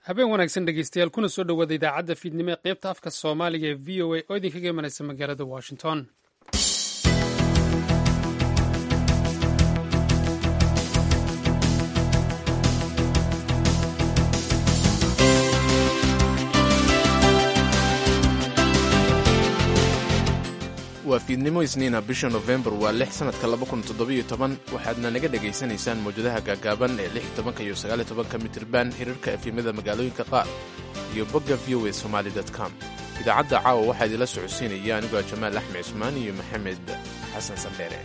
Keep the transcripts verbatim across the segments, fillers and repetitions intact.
habeen wanaagsan dhegeystayaal kuna soo dhowaada idaacadda fiidnimo ee qaybta afka soomaaliga ee v o a oo idinkaga imanaysa magaalada washington. waa fiidnimo isniina bisha nofembar waa lix sanadka laba kun toddobiyo toban waxaadna naga dhegaysanaysaan mawjadaha gaagaaban ee lix iyo tobanka iyo sagaal iyo tobanka mitirban hirarka efimada magaalooyinka qaar iyo bogga v o a somali com. idaacadda caawa waxaa idinla socodsiinaya anigoo jamaal axmed cismaan iyo maxamed xasan sandheere.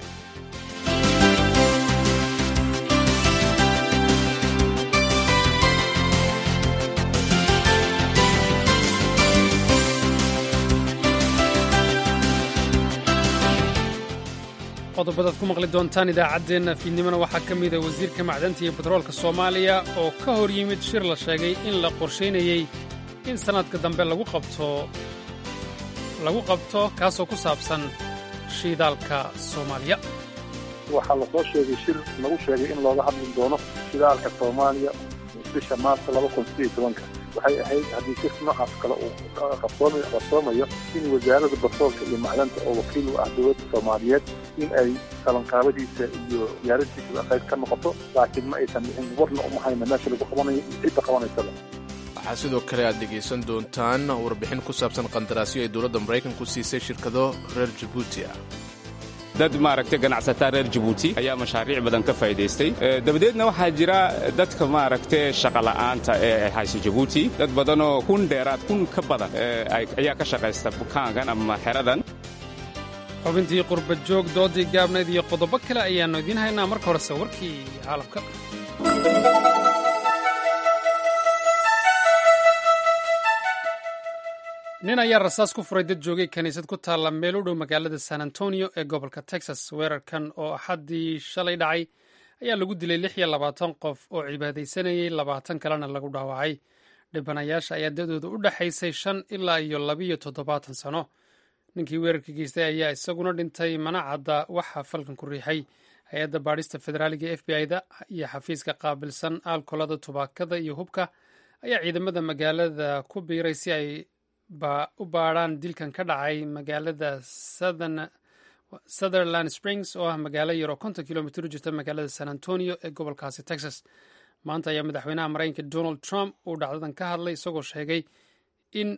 qodobadaad ku maqli doontaan idaacaddeenna fiidnimona waxaa ka mida wasiirka macdanta iyo batroolka soomaaliya oo ka hor yimid shir la sheegay in la qorshaynayey in sannadka dambe lagu qabto lagu qabto kaasoo ku saabsan shiidaalka soomaaliya. waxaa la soo sheegay shir lagu sheegay in looga hadli doono shidaalka soomaaliya bisha maarta laba kun sideed iyo tobanka waxay ahayd haddii shir noocaas kale uu qabsoomayo in wasaaradda batroolka iyo macdanta oo wakiil u ah dowladda soomaaliyeed in ay qabanqaabadiisa iyo diyaaraddiisa qayb ka noqoto, laakiin ma aysan dhicin, warna uma hayna meesha lagu qabanayo cidda qabanaysaba. waxaa sidoo kale aad dhegaysan doontaan warbixin ku saabsan qandaraasyo ay dowladda maraykanku siisay shirkado reer jabuuti ah. dad maaragtay ganacsataa reer jabuuti ayaa mashaariic badan ka faa'iidaystay. dabadeedna waxaa jira dadka maaragtay shaqola'aanta ee hayso jabuuti, dad badanoo kun dheeraad kun ka badan ayaa ka shaqaysta bukaankan ama xeradan. xubintii qurba joog, doodii gaabnayd iyo qodobo kale ayaannu idiin haynaa. marka horese warkii caalamka. nin ayaa rasaas ku furay dad joogay kiniisad ku taalla meel u dhow magaalada san antonio ee gobolka texas. weerarkan oo axaddii shalay dhacay ayaa lagu dilay lix iyo labaatan qof oo cibaadaysanayay, labaatan kalena lagu dhaawacay. dhibanayaasha ayaa dadooda u dhexaysay shan ilaa iyo labiyo toddobaatan sano. ninkii weerarka geystay ayaa isaguna dhintay, mana cadda waxaa falkan ku riixay. hay-adda baadhista federaaliga f b i-da iyo xafiiska qaabilsan aalkolada, tubaakada iyo hubka ayaa ciidamada magaalada ku biiray si ay u baadhaan dilkan ka dhacay magaalada sutherland springs oo ah magaalo yar oo konton kilomitr u jirta magaalada san antonio ee gobolkaasi texas. maanta ayaa madaxweynaha maraykanka donald trump uu dhacdadan ka hadlay, isagoo sheegay in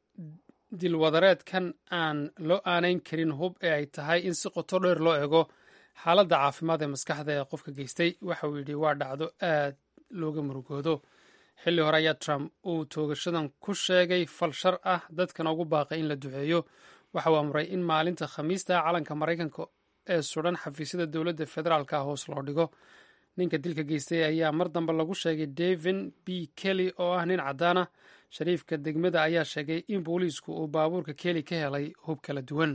dilwadareedkan aan loo aanayn karin hub ee ay tahay in si qoto dheer loo eego xaaladda caafimaad ee maskaxda ee qofka geystay. waxa uu yidhi waa dhacdo aad looga murugoodo. xilli hore ayaa trump uu toogashadan ku sheegay fal shar ah, dadkana ugu baaqay in la duceeyo. waxa uu amray in maalinta khamiista calanka maraykanka ee sudan xafiisyada dowladda federaalka hoos loo dhigo. ninka dilka geystay ayaa mar dambe lagu sheegay davin b kelly oo ah nin caddaana. shariifka degmada ayaa sheegay in booliisku uu baabuurka kelly ka helay hub kala duwan.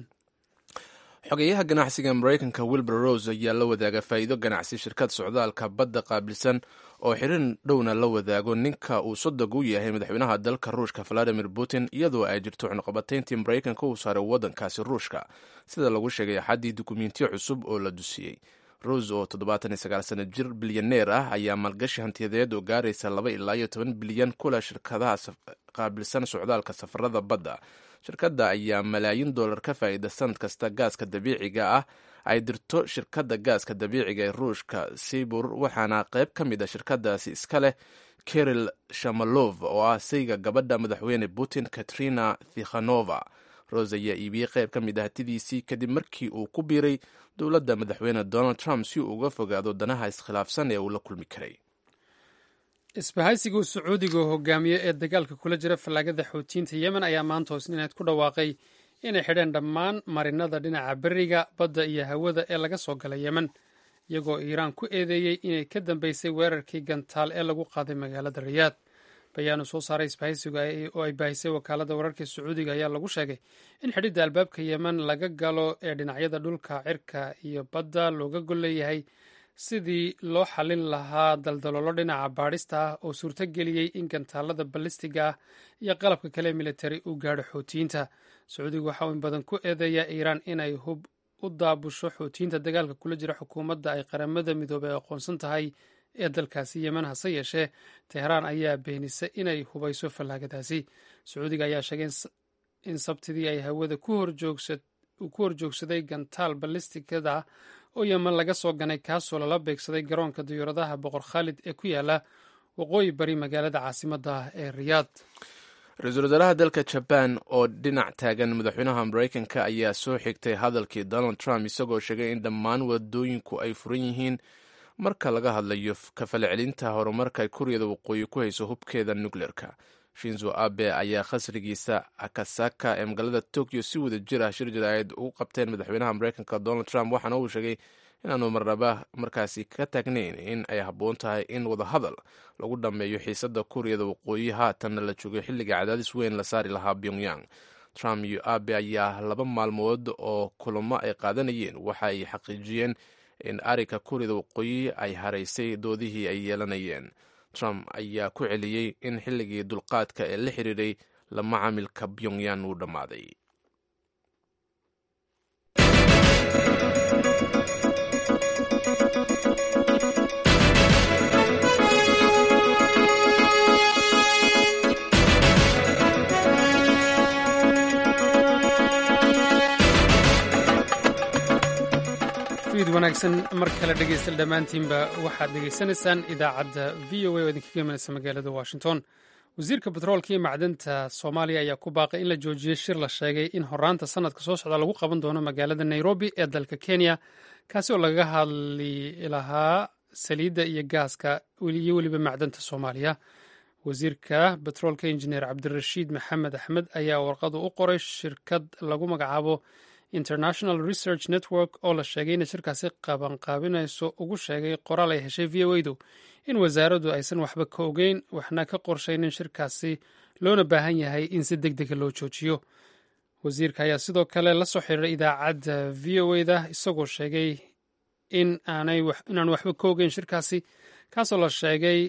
xogeyaha ganacsiga maraykanka wilbur rose ayaa la wadaaga faa'iido ganacsi shirkad socdaalka badda qaabilsan oo xirin dhowna la wadaago ninka uu sodog u yahay madaxweynaha dalka ruushka valadimir putin, iyadoo ay jirto cunqabatayntii maraykanka uu saaray waddankaasi ruushka, sida lagu sheegay axaddii dukumentiyo cusub oo la dusiyey. rose oo toddobaatan iyo sagaal sano jir bilyaneer ah ayaa maalgashi hantiyadeed oo gaaraysa laba ilaa iyo toban bilyan kula shirkadaha qaabilsan socdaalka safarada badda. shirkadda ayaa malaayiin dollar ka faa'iida sanad kasta gaaska dabiiciga ah ay dirto shirkadda gaaska dabiiciga ee ruushka sibur, waxaana qayb ka mid a shirkadaasi iska leh kiril shamalov oo ah sayga gabadha madaxweyne putin, katrina tikhanova. rose ayaa iibiyey qayb ka mid ah hatidiisii kadib markii uu ku biiray dowladda madaxweyne donald trump si uu uga fogaado danaha iskhilaafsan ee uu la kulmi karay. isbahaysiga uu sacuudiga hogaamiye ee dagaalka kula jira fallaagada xoutiyiinta yemen ayaa maanta hoosnineed ku dhawaaqay inay xidheen dhammaan marinada dhinaca beriga, badda iyo hawada ee laga soo galay yemen, iyagoo iiraan ku eedeeyey inay ka dambeysay weerarkii gantaal ee lagu qaaday magaalada riyaad. bayaanu soo saaray isbahaysiga oo ay baahisay wakaaladda wararka sacuudiga ayaa lagu sheegay in xidhidda albaabka yemen laga galo ee dhinacyada dhulka, cirka iyo badda looga gol leeyahay sidii loo xallin lahaa daldaloolo dhinaca baadhista ah oo suurto geliyey in gantaalada balistiga ah iyo qalabka kale militari uu gaadho xoutiyiinta. sacuudiga waxaa uu in badan ku eedeeyaa iiraan inay hub u daabusho xoutiyiinta dagaalka kula jira xukuumadda ay qaramada midoobay aqoonsan tahay ee dalkaasi yemen. hase yeeshee teheraan ayaa beenisay inay hubayso fallaagadaasi. sacuudiga ayaa sheegay in sabtidii ay hawada ku horjoogsaday gantaal ballistikada oo yemen laga soo ganay kaasoo lala beegsaday garoonka diyuuradaha boqor khaalid ee ku yaala waqooyi bari magaalada caasimadda ee riyaad. ra-iisul wasaaraha dalka jaban oo dhinac taagan madaxweynaha maraykanka ayaa soo xigtay hadalkii donald trump isagoo sheegay in dhammaan wadooyinku ay furan yihiin marka laga hadlayo kafalcelinta horumarka kuuriyada waqooyi ku hayso hubkeeda nukleerka. shinzo abe ayaa khasrigiisa akasaka ee magaalada tokyo si wada jir ah shir jaraa'id ugu qabteen madaxweynaha maraykanka donald trump, waxaana uu sheegay inaanu marnaba markaasi ka taagnayn in ay habboon tahay in wadahadal lagu dhammeeyo xiisadda kuuriyada waqooyi haatanna la joogay xilliga cadaadis weyn la saari lahaa pyongyang. trump iyo abe ayaa laba maalmood oo kulamo ay qaadanayeen waxa ay xaqiijiyeen in ariga kuuriyada waqooyi ay haraysay doodihii ay yeelanayeen. trump ayaa ku celiyey in xilligii dulqaadka ee la xiriiray la macaamilka pyongyang uu dhammaaday. fiid wanaagsan mar kale dhegeystayaal dhammaantiinba waxaad dhegeysanaysaan idaacadda v o a oo idinkaga imanaysa magaalada washington. wasiirka batroolka iyo macdanta soomaaliya ayaa ku baaqay in la joojiyey shir la sheegay in horaanta sanadka soo socda lagu qaban doono magaalada nairobi ee dalka kenya, kaasi oo lagaga hadli lahaa saliidda iyo gaaska iyo weliba macdanta soomaaliya. wasiirka batroolka injineer cabdirashiid maxamed axmed ayaa warqadu u qoray shirkad lagu magacaabo international research network oo la sheegay inay shirkaasi qabanqaabinayso ugu sheegay qoraal ay heshay v o edu in wasaaraddu aysan waxba ka ogeyn waxna ka qorshaynin shirkaasi loona baahan yahay in si deg dega loo joojiyo. wasiirka ayaa sidoo kale la soo xiriiray idaacadda v o eda isagoo sheegay in inaanu waxba ka ogeyn shirkaasi, kaasoo la sheegay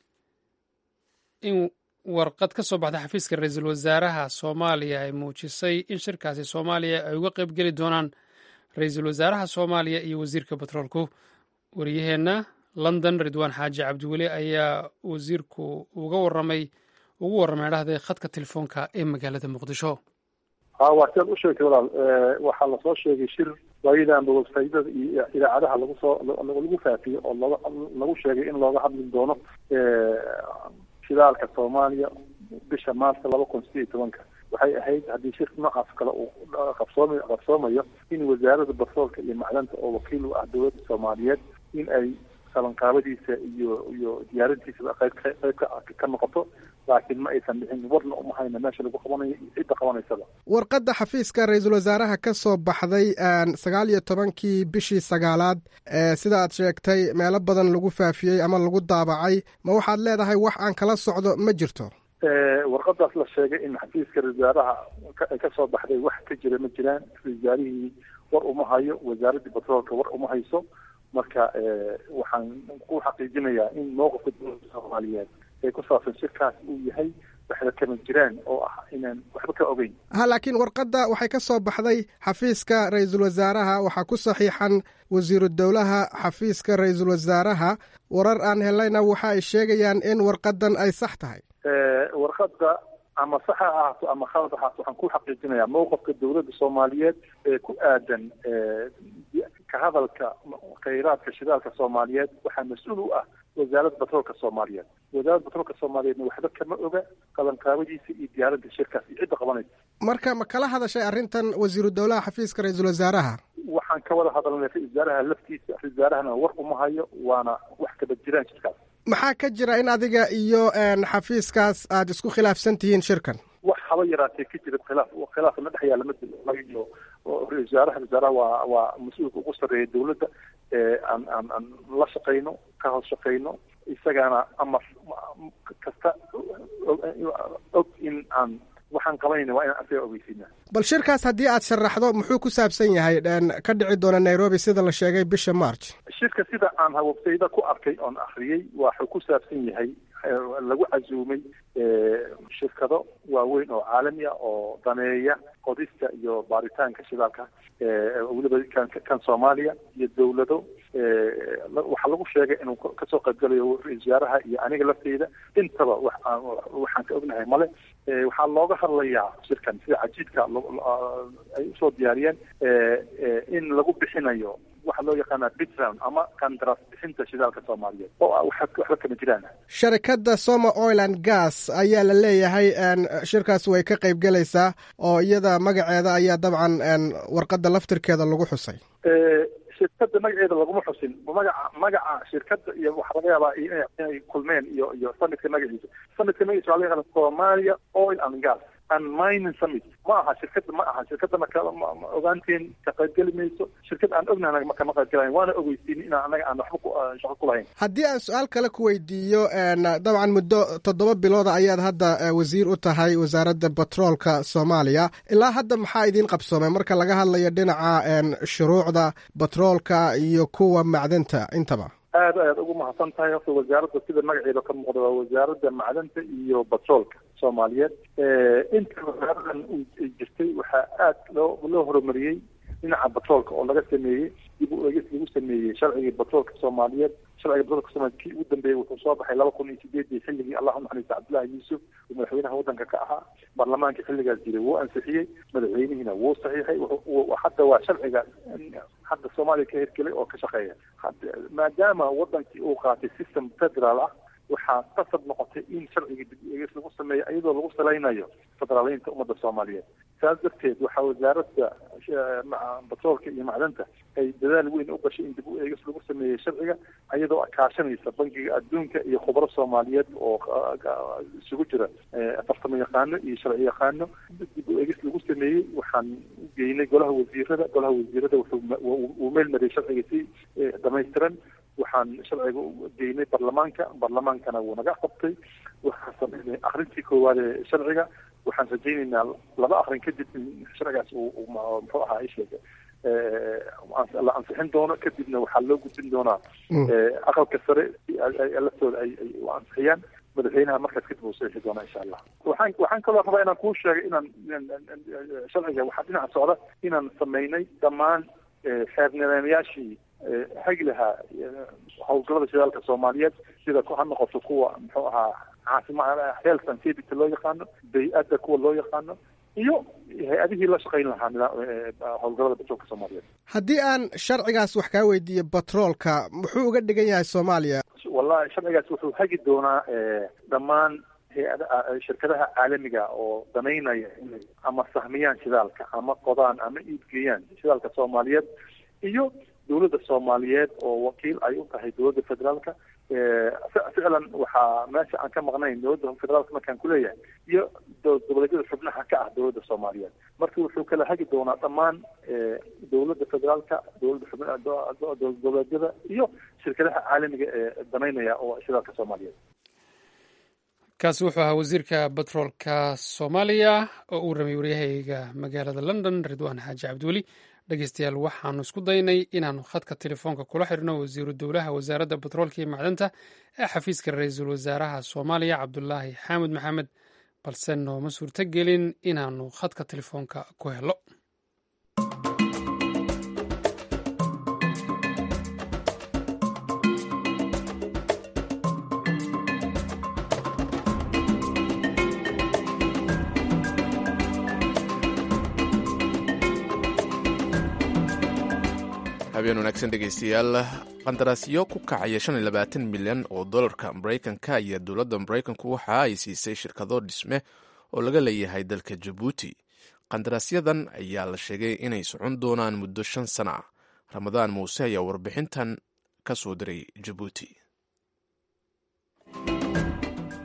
in warqad ka soo baxda xafiiska ra-iisul wasaaraha soomaaliya ay muujisay in shirkaasi soomaaliya ay uga qayb geli doonaan ra-iisul wasaaraha soomaaliya iyo wasiirka batroolku. wariyaheenna london ridwaan xaaji cabdiweli ayaa wasiirku uga waramay ugu warramay dhahday khadka telefoonka ee magaalada muqdisho. ha waa sidaad u sheegtay walaal, waxaa lasoo sheegay shir waayadanba websaydyada iyo idaacadaha lagu soo lagu faafiyey oo looga lagu sheegay in looga hadli doono shidaalka soomaaliya bisha maarta laba kun sideed iyo tobanka. waxay ahayd haddii shir noocaas kale uu qabsooma qabsoomayo in wasaaradda batroolka iyo macdanta oo wakiil u ah dowladda soomaaliyeed in ay qabanqaabadiisa iyo iyo diyaarintiisaba qayb qayb ka noqoto, laakiin ma aysan dhicin, warna uma hayna meesha lagu qabanayo iyo cidda qabanaysaba. warqadda xafiiska ra-iisul wasaaraha ka soo baxday sagaal iyo tobankii bishii sagaalaad sida aad sheegtay meelo badan lagu faafiyey ama lagu daabacay, ma waxaad leedahay wax aan kala socdo ma jirto? warqadaas la sheegay in xafiiska wasaaraha ka soo baxday wax ka jira ma jiraan. wasaarihii war uma hayo, wasaaraddii batroolka war uma hayso. marka waxaan ku xaqiijinayaa in mowqifka dowladda soomaaliyeed ee ku saabsan shirkaas uu yahay waxba kama jiraan oo ah inaan waxba ka ogeyn. ha laakiin warqadda waxay ka soo baxday xafiiska ra-iisul wasaaraha, waxaa ku saxiixan wasiiru dowlaha xafiiska ra-iisul wasaaraha. warar aan helayna waxa ay sheegayaan in warqadan ay sax tahay. warqadda ama sax ha ahaato ama khalad ha ahaato waxaan ku xaqiijinayaa mowqifka dowladda soomaaliyeed ee ku aadan ka hadalka khayraadka shidaalka soomaaliyeed waxaa mas-uul u ah wasaaradda batroolka soomaaliyeed. wasaaradda batroolka soomaaliyeedna waxba kama oga qabanqaabadiisa iyo diyaaradda shirkaas iyo cidda qabanaysa. marka ma kala hadashay arrintan wasiiru dowlaha xafiiska ra-iisul wasaaraha? waxaan ka wada hadalnay ra-isul wasaaraha laftiisa, ra-isul wasaarahana war uma hayo, waana wax kaba jiraan shirkaas. maxaa ka jira in adiga iyo xafiiskaas aada isku khilaafsan tihiin shirkan? wax haba yaraatee ka jira khilaaf khilaaf ma dhex yaala madiyo ra-isul wasaaraha wasaaraha waa waa mas-uulka ugu sarreeya dowladda aan aan aan la shaqayno ka hoos shaqayno, isagaana amar kasta og in aan waxaan qabanayna waa inaan asaga ogeysiinaa. bal shirkaas haddii aad sharaxdo muxuu ku saabsan yahay ka dhici doona nairobi sida la sheegay bisha march? shirka sida aan hawabtayda ku arkay oon akhriyey waxuu ku saabsan yahay lagu casuumay shirkado waaweyn oo caalami ah oo daneeya qodista iyo baaritaanka shidaalka weliba kan kan soomaaliya iyo dowlado waxaa lagu sheegay inuu kasoo qaybgalayo ra-iisul wasaaraha iyo aniga lafteyda intaba waxaan ka ognahay male. waxaa looga hadlayaa shirkan sida cajiidka ay usoo diyaariyeen in lagu bixinayo waxa loo yaqaana bitrown ama qandaraas bixinta shidaalka soomaaliyeed oo waxba kama jiraan. sharikadda Soma Oil and Gas ayaa la leeyahay shirkaas way ka qayb galaysaa oo iyada magaceeda ayaa dabcan warqadda laftirkeeda lagu xusay. shirkadda magaceeda laguma xusin magaca magaca shirkadda iyo waxaa laga yaabaa inay kulmeen iyo iyo sanadka magaciisa sanadka magaciisa waxaa laga yaabaa Somalia Oil and Gas and Mining Summit. ma aha shirkadda ma aha shirkadda marka ogaanteen ka qaybgeli mayso. shirkad aan ognahay marka ma qaybgalayn waana ogeysiin in anaga aan waxba shaqo ku lahayn. haddii aan su-aal kale ku weydiiyo dabcan muddo toddoba bilooda ayaad hadda wasiir u tahay wasaaradda batroolka Soomaaliya. ilaa hadda maxaa idiin qabsoomay marka laga hadlayo dhinaca shuruucda batroolka iyo kuwa macdanta intaba? aad ayaad ugu mahadsan tahay. horta wasaaradda sida magaceeda ka muuqda waa wasaaradda macdanta iyo batroolka Soomaaliyeed. inta wasaaradan uu jirtay waxaa aad loo loo horumariyey dhinaca batroolka oo laga sameeyey dib u eegis lagu sameeyey sharcigii batroolka Soomaaliyeed. sharciga batroolka Soomaaliyeed kii ugu dambeeyey wuxuu soo baxay laba kun iyo sideedii xilligii allah naxariista Cabdullaahi Yuusuf oo madaxweynaha waddanka ka ahaa. baarlamaanka xilligaas jiray wuu ansixiyey, madaxweynihiina wuu saxiixay. hadda waa sharciga hadda Soomaaliya ka hirgelay oo ka shaqeeya. maadaama waddankii uu qaatay system federaal ah waxaa qasab noqotay in sharcigii dib u eegis lagu sameeyo iyadoo lagu salaynayo federaaleynta ummadda Soomaaliyeed. saas darteed waxaa wasaaradda batroolka iyo macdanta ay dadaal weyn u gashay in dib u eegis lagu sameeyey sharciga iyadoo kaashanaysa bangiga adduunka iyo khubaro Soomaaliyeed oo isugu jira farsamo yaqaano iyo sharci yaqaano. dib u eegis lagu sameeyey waxaan u geynay golaha wasiirada golaha wasiirada wuxuu meel mariyay sharciga si dhamaystiran. waxaan sharciga u geynay baarlamaanka baarlamaankana wuu naga qabtay. waxaan sameynay akrintii koowaad ee sharciga. waxaan rajaynaynaa laba akrin kadib in sharcigaas uu muxuu ahaa isheega la ansixin doono. kadibna waxaa loo gudbin doonaa aqalka sare laftooda ay u ansixiyaan. madaxweynaha markaas kadib uu saxiixi doonaa insha allah. waxaan waxaan kaloo rabaa inaan kuu sheegay inaan sharciga waxaa dhinaca socda inaan sameynay dhammaan xeer nidaamyaashii hagi lahaa howlgallada shidaalka Soomaaliyeed sida ha noqoto kuwa muxuu ahaa caasimada health and safety loo yaqaano, bay-adda kuwa loo yaqaano iyo hay-adihii la shaqayn lahaa howlgallada batroolka Soomaaliyeed. haddii aan sharcigaas wax kaa weydiiyo batroolka muxuu uga dhigan yahay Soomaaliya? wallahi sharcigaas wuxuu hagi doonaa dhammaan hay-ada shirkadaha caalamiga oo danaynaya inay ama sahmiyaan shidaalka ama qodaan ama iibgeeyaan shidaalka Soomaaliyeed iyo dowladda Soomaaliyeed oo wakiil ay u tahay dowladda federaalka. ficlan waxaa meesha aan ka maqnayn dowladda federaalka markaan ku leeyahay iyo goboleedyada xubnaha ka ah dowladda Soomaaliyeed. marka wuxuu kala hagi doonaa dhammaan dowladda federaalka, dowladda xubnaha goboleedyada iyo shirkadaha caalamiga ee danaynaya oo shidaalka Soomaaliyeed. kaasi wuxuu ahaa wasiirka batroolka Soomaaliya oo uu ramay waryahayga magaalada London Ridwaan Xaaji Cabdiweli. dhegeystayaal waxaanu isku daynay inaanu khadka telefoonka kula xidhno wasiiru dowlaha wasaaradda batroolka iyo macdanta ee xafiiska ra-iisul wasaaraha Soomaaliya Cabdulaahi Xaamud Maxamed balse nooma suurto gelin inaanu khadka telefoonka ku helo. habeen wanaagsan dhegeystayaal. qandaraasyo ku kacaya shan iyo labaatan milyan oo dollarka maraykanka iyo dowladda maraykanku waxa ay siisay shirkado dhisme oo laga leeyahay dalka Jabuuti. qandaraasyadan ayaa la sheegay inay socon doonaan muddo shan sano ah. ramadaan muuse ayaa warbixintan ka soo diray Jabuuti.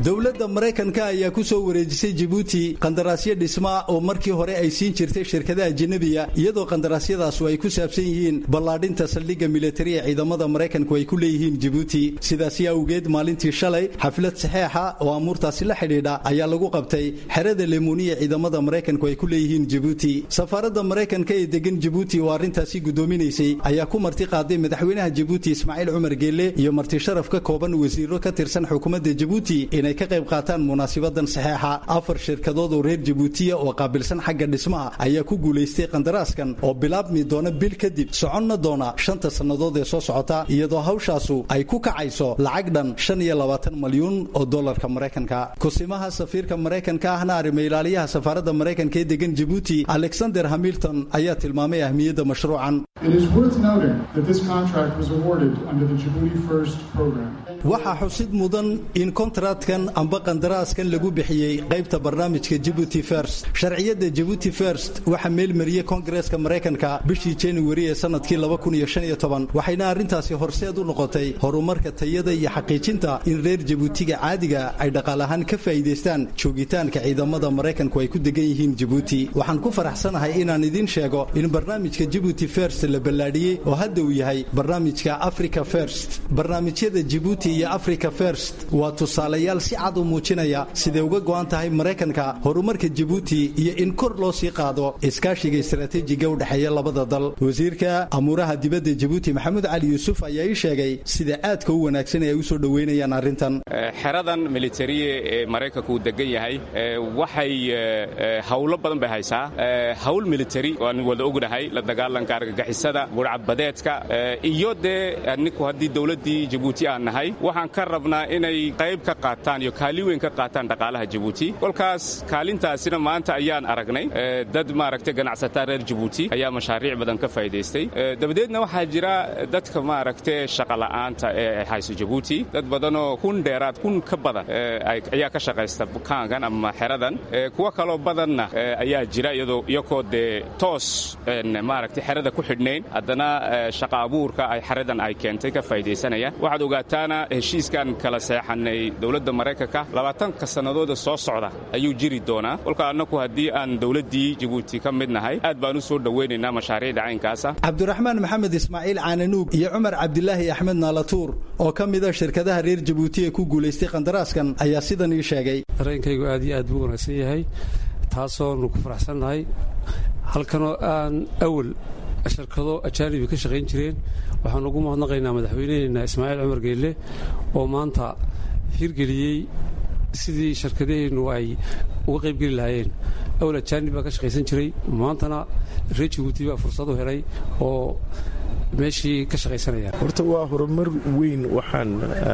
dowladda Mareykanka ayaa ku soo wareejisay Djibouti qandaraasyo dhisma oo markii hore ay siin jirtay shirkadaha ajnabiga iyadoo qandaraasyadaas ay ku saabsan yihiin ballaadhinta saldhigga militari ee ciidamada Mareykanku ay ku leeyihiin Djibouti sidaas awgeed maalintii shalay xaflad saxeexa oo amuurtaasi la xidhiidha ayaa lagu qabtay xerada Lemoniye ciidamada Mareykanku ay ku leeyihiin Djibouti safaaradda Mareykanka ee degan Djibouti oo arintaasi gudoominaysay ayaa ku marti qaaday madaxweynaha Djibouti Ismaaciil Cumar Geelle iyo marti sharaf ka kooban wasiiro ka tirsan xukuumadda Djibouti inay ka qayb qaataan munaasabadan saxeexa afar shirkadood oo reer Djibouti oo qaabilsan xagga dhismaha ayaa ku guuleystay qandaraaskan oo bilaabmi doona bil kadib soconna doona shanta sanadood ee soo socota iyadoo hawshaasu ay ku kacayso lacag dhan shan iyo labaatan malyan oo dollarka Mareykanka kusimaha safiirka Mareykanka ahna arrimaha ilaaliyaha safaaradda Mareykanka ee degan Djibouti Alexander Hamilton ayaa tilmaamay ahmiyadda mashruucan It is worth noting that this contract was awarded under the Djibouti First program. waxa xusid mudan in kontraktan amba qandaraaskan lagu bixiyay qaybta barnaamijka Djibouti First sharciyada Djibouti First waxa meel mariyay Kongareeska Mareykanka bishii January ee sanadkii laba kun iyo shan iyo toban waxayna arintaasi horseed u noqotay horumarka tayada iyo xaqiijinta in reer Djiboutiga caadiga ay dhaqaalahan ka faa'iideystaan joogitaanka ciidamada Mareykanku ay ku degan yihiin Djibouti waxaan ku faraxsanahay inaan idin sheego in barnaamijka Djibouti First la balaadhiyay oo hadda uu yahay barnaamijka Africa First barnaamijyada Djibouti iyo Africa First waa tusaalayaal si cad u muujinaya sida uga go'an tahay Mareykanka horumarka Djibouti iyo in kor loo sii qaado iskaashiga istiraatiijiga u dhaxeeya labada dal wasiirka amuraha dibadda Djibouti Maxamed Cali Yuusuf ayaa ii sheegay sida aadka u wanaagsan ay u soo dhaweynayaan arintan xeradan military ee Mareykanku degan yahay waxay hawlo badan bay haysaa hawl military oo aan wada ognahay la dagaalanka argagixisada burcadbadeedka iyo de annigu hadii dawladii Djibouti aan nahay waxaan ka rabnaa inay qayb ka qaataan iyo kaalin weyn ka qaataan dhaqaalaha Djibouti kolkaas kaalintaasina maanta ayaan aragnay dad maaragtay ganacsatada reer Djibouti ayaa mashaariic badan ka faa'iideystay dabadeedna waxaa jira dadka maaragtay shaqo la'aanta ee hayso Djibouti dad badan oo kun dheeraad kun ka badan ayaa ka shaqaysta bukaankan ama xeradan kuwa kale badanna ayaa jira iyadoo iyakoo de toos maaragtay xerada ku xidhnayn haddana shaqo abuurka ay xeradan ay keentay ka faa'iideysanayaan waxaad ogaataana heshiiskan kala seexanay dawladda Mareykanka labaatanka sanadood soo socda ayuu jiri doonaa kolka annagu hadii aan dawladii Djibouti ka mid nahay aad baan u soo dhaweynaynaa mashaariicda caynkaas ah Cabdiraxmaan Maxamed Ismaaciil Caananuug iyo Cumar Cabdilaahi Axmed Naalatuur oo ka mid ah shirkadaha reer Djibouti ee ku guuleystay qandaraaskan ayaa sidan ii sheegay dareenkaygu aad iyo aad buu wanaagsan yahay taasoo nu ku faraxsanahay halkanoo aan awal shirkado ajaanibi ka shaqayn jireen waxaan ugu mahadnaqaynaa madaxweynaheena Ismaaciil Cumar Geelle oo maanta hirgeliyey sidii shirkadaheennu ay uga qayb geli lahaayeen awal ajaanib baa ka shaqaysan jiray maantana reer Djibouti baa fursad u helay oo meeshii ka shaqaysanaya horta waa horumar weyn waxaan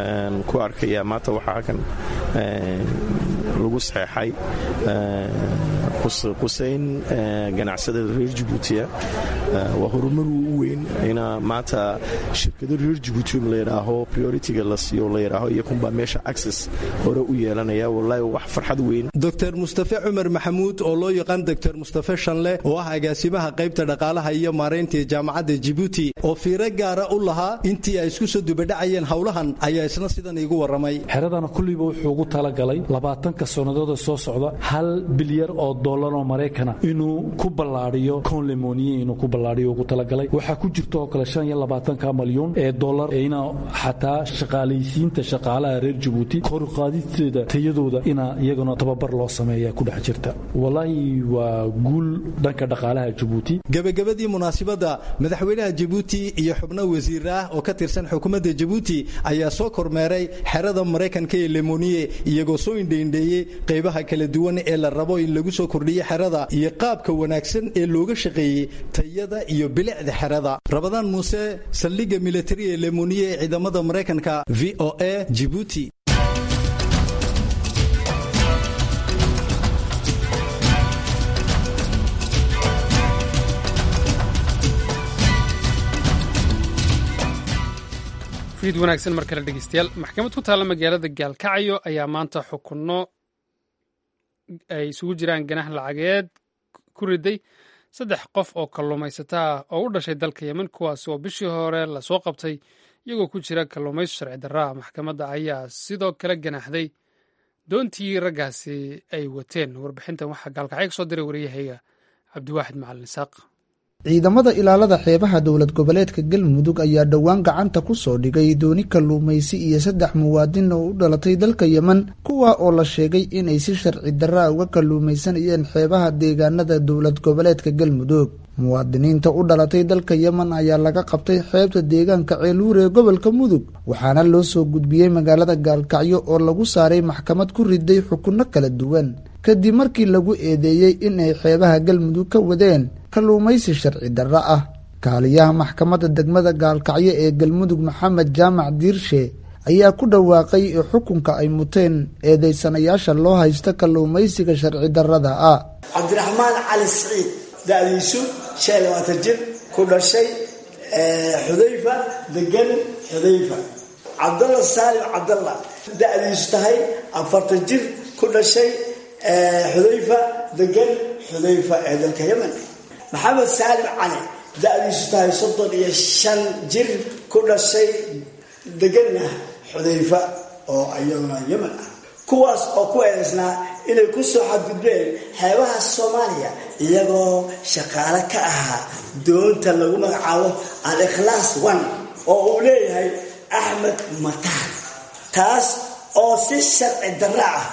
ku arkayaa maanta waxaa kan lagu saxeexay quseyn ganacsada reer Djibouti waa horumar weyn ina maanta shirkado reer Djibouti la yiraahdo priority-ga la siiyo la yiraahdo iyo kunba meesha access hore u yeelanaya wallahi wax farxad weyn Dr Mustafa Umar Mahmoud oo loo yaqaan Dr Mustafa Shanle oo ah agaasimaha qaybta dhaqaalaha iyo maareynta jaamacadda Djibouti oo fiiro gaar ah u lahaa intii ay isku soo dubadhacayeen hawlahan ayaa isna sidan iigu waramay xeradana kulliba wuxuu ugu tala galay labaatanka sanadood soo socda hal bilyan oo dollar oo Mareykan inuu ku ballaariyo Kon Lemoniye inuu ku ballaariyo ugu tala galay waxa ku jirto oo kale shan iyo labaatan malyan ee dollar ina xataa shaqaaleysiinta shaqaalaha reer Djibouti kor u qaadidooda tayadooda ina iyaguna tababar loo sameeyo ku dhex jirta wallahi waa guul dhanka dhaqaalaha Djibouti gabagabadii munaasabada madaxweynaha Djibouti iyo xubno wasiir ah oo ka tirsan xukuumadda Djibouti ayaa soo kormeeray xerada Mareykanka ee Lemoniye iyagoo soo indheeyay qaybaha kala duwan ee la rabo in lagu soo kordhiyo xerada iyo qaabka wanaagsan ee looga shaqeeyay tayada iyo bilicda xerada Rabadaan Muuse saldhigga military ee Lemoniye ee ciidamada Mareykanka V O A Djibouti fiid wanaagsan mar kale dhegeystayaal maxkamad ku taalla magaalada Gaalkacyo ayaa maanta xukunno ay isugu jiraan ganax lacageed ku riday saddex qof oo kalluumaysato ah oo u dhashay dalka Yemen kuwaas oo bishii hore la soo qabtay iyagoo ku jira kalluumaysi sharci darro ah maxkamadda ayaa sidoo kale ganaxday doontii raggaasi ay wateen. warbixintan waxaa gaalkacyo ka soo diray wariyahayga cabdiwaaxid macalin isaaq. ciidamada ilaalada xeebaha dowlad goboleedka galmudug ayaa dhowaan gacanta ku soo dhigay dooni kalluumaysi iyo saddex muwaadin oo u dhalatay dalka yemen, kuwa oo la sheegay inay si sharci darra uga kalluumaysanayeen xeebaha deegaanada dowlad goboleedka galmudug. muwaadiniinta u dhalatay dalka yemen ayaa laga qabtay xeebta deegaanka ceeluur ee gobolka mudug, waxaana loo soo gudbiyey magaalada gaalkacyo oo lagu saaray maxkamad ku riday xukunno kala duwan kadib markii lagu eedeeyey inay xeebaha galmudug ka wadeen kalluumaysi sharci darra ah. kaaliyaha maxkamadda degmada gaalkacyo ee galmudug maxamed jaamac diirshe ayaa ku dhawaaqay xukunka ay muteen eedeysanayaasha loo haysta kalluumaysiga sharci darrada ah. cabdiraxmaan cali siciid da'diisu shan iyo labaatan jir, ku dhashay xudayfa, degan xudayfa. cabdalla saalim cabdalla da'diisu tahay afartan jir, ku dhashay xudayfa, degan xudayfa ee dalka yemen. maxamed saalim cali da'diisu tahay soddon iyo shan jir, ku dhashay deganna xudayfa oo iyaduna yemen ah, kuwaas oo ku eedeysnaa inay ku soo xadgudbeen xeebaha soomaaliya iyagoo shaqaale ka ahaa doonta lagu magacaabo al ikhlaas one oo uu leeyahay axmed mataan, taas oo si sharci darra ah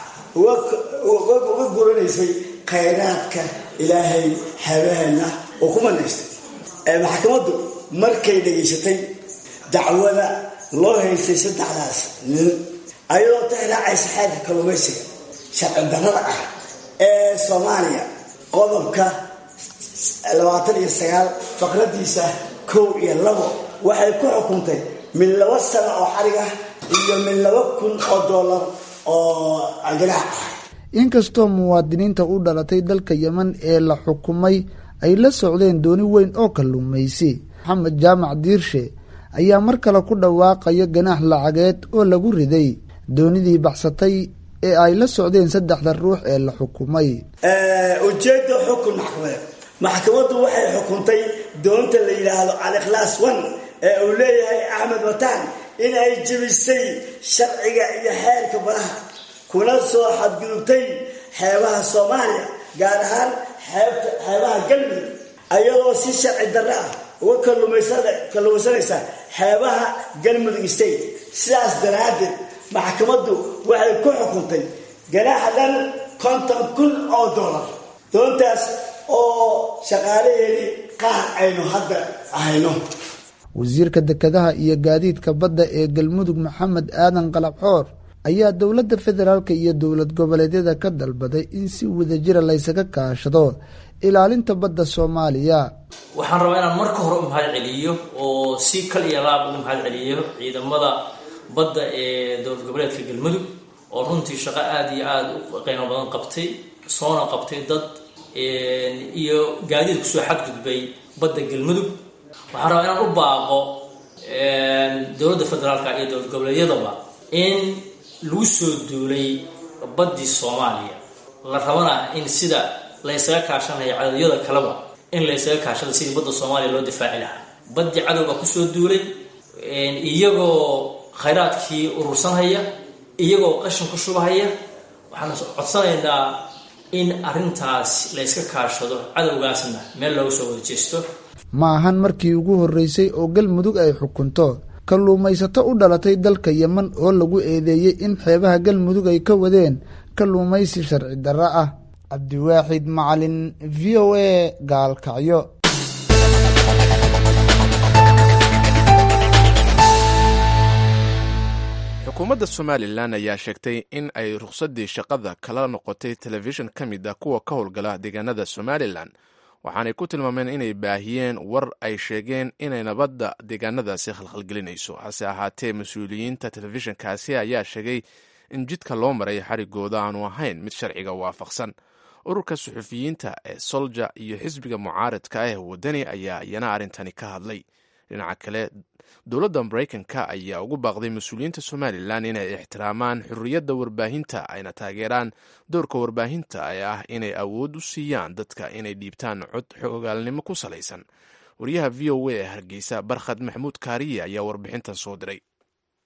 uga guranaysay khayraadka ilaahay xeebaheenna oo ku manaystay. maxkamaddu markay dhegaysatay dacwada loo haystay saddexdaas nin ayadoo tixraacaysa xeerka kalluumaysiga sharci darrada ah ee soomaaliya qodobka labaatan iyo sagaal faqradiisa kow iyo labo, waxay ku xukuntay min laba sano oo xarig ah iyo min laba kun oo doolar oo ganaax ah. inkastoo muwaadiniinta u dhalatay dalka yemen ee la xukumay ay la socdeen dooni weyn oo kalluumaysi, maxamed jaamac diirshe ayaa mar kale ku dhawaaqaya ganaax lacageed oo lagu riday doonidii baxsatay ee ay la socdeen saddexda ruux ee la xukumay. ujeedda xukun maxkamadeed, maxkamaddu waxay xukuntay doonta la yidhaahdo al ikhlaas one ee uu leeyahay axmed mataan in ay jebisay sharciga iyo xeerka badaha, kuna soo xadgudubtay xeebaha soomaaliya, gaar ahaan xeebaha galmudug, ayadoo si sharci darra ah uga kalluumaysanaysa xeebaha galmudug state. sidaas daraaddeed maxkamaddu waxay ku xukuntay ganaaxa dhan konton kun oo doolar doontaas oo shaqaalaheedii qaar aynu hadda ahayno. wasiirka dekedaha iyo gaadiidka badda ee galmudug maxamed aadan qalabxoor ayaa dowladda federaalka iyo dowlad goboleedyada ka dalbaday in si wadajira laysaga kaashado ilaalinta badda soomaaliya. waxaan rabaa inaan marka hore u mahad celiyo oo si kal iyo laab ugu mahad celiyo ciidamada badda ee dowlad goboleedka galmudug oo runtii shaqo aada iyo aada u qiimo badan qabtay, soona qabtay dad iyo gaadiid kusoo xadgudbay badda galmudug. waxaan rabaa inaan u baaqo dowladda federaalka iyo dowlad goboleedyadaba in lagu soo duulay baddii soomaaliya, la rabana in sida laysaga kaashanayo cadowgyada kaleba in laysaga kaashado sidii badda soomaaliya loo difaaci lahaa. baddii cadowga kusoo duulay iyagoo khayraadkii urursanhaya, iyagoo qashin ku shubahaya. waxaan codsanaynaa in arrintaas layska kaashado, cadowgaasna meel looga soo wada jeesto. ma ahan markii ugu horreysay oo galmudug ay xukunto kalluumaysato u dhalatay dalka yemen oo lagu eedeeyey in xeebaha galmudug ay ka wadeen kalluumaysi sharci darra ah. cabdiwaaxid macalin, v o a, gaalkacyo. xukuumadda somalilan ayaa sheegtay in ay rukhsaddii shaqada kala noqotay telefishin ka mid ah kuwa ka howlgala deegaanada somalilan, waxaanay ku tilmaameen inay baahiyeen war ay sheegeen inay nabadda deegaanadaasi khalkhalgelinayso. hase ahaatee mas-uuliyiinta telefishinkaasi ayaa sheegay in jidka loo maray xarigooda aanu ahayn mid sharciga waafaqsan. ururka suxufiyiinta ee solja iyo xisbiga mucaaradka ah wadani ayaa iyana arrintani ka hadlay. dhinaca kale, dowladda maraykanka ayaa ugu baaqday mas-uuliyiinta somalilan inay ixtiraamaan xurriyadda warbaahinta, ayna taageeraan doorka warbaahinta ee ah inay awood u siiyaan dadka inay dhiibtaan cod xogaalnimo ku salaysan. wariyaha v o a ee hargeysa barkhad maxamuud kaariye ayaa warbixintan soo diray.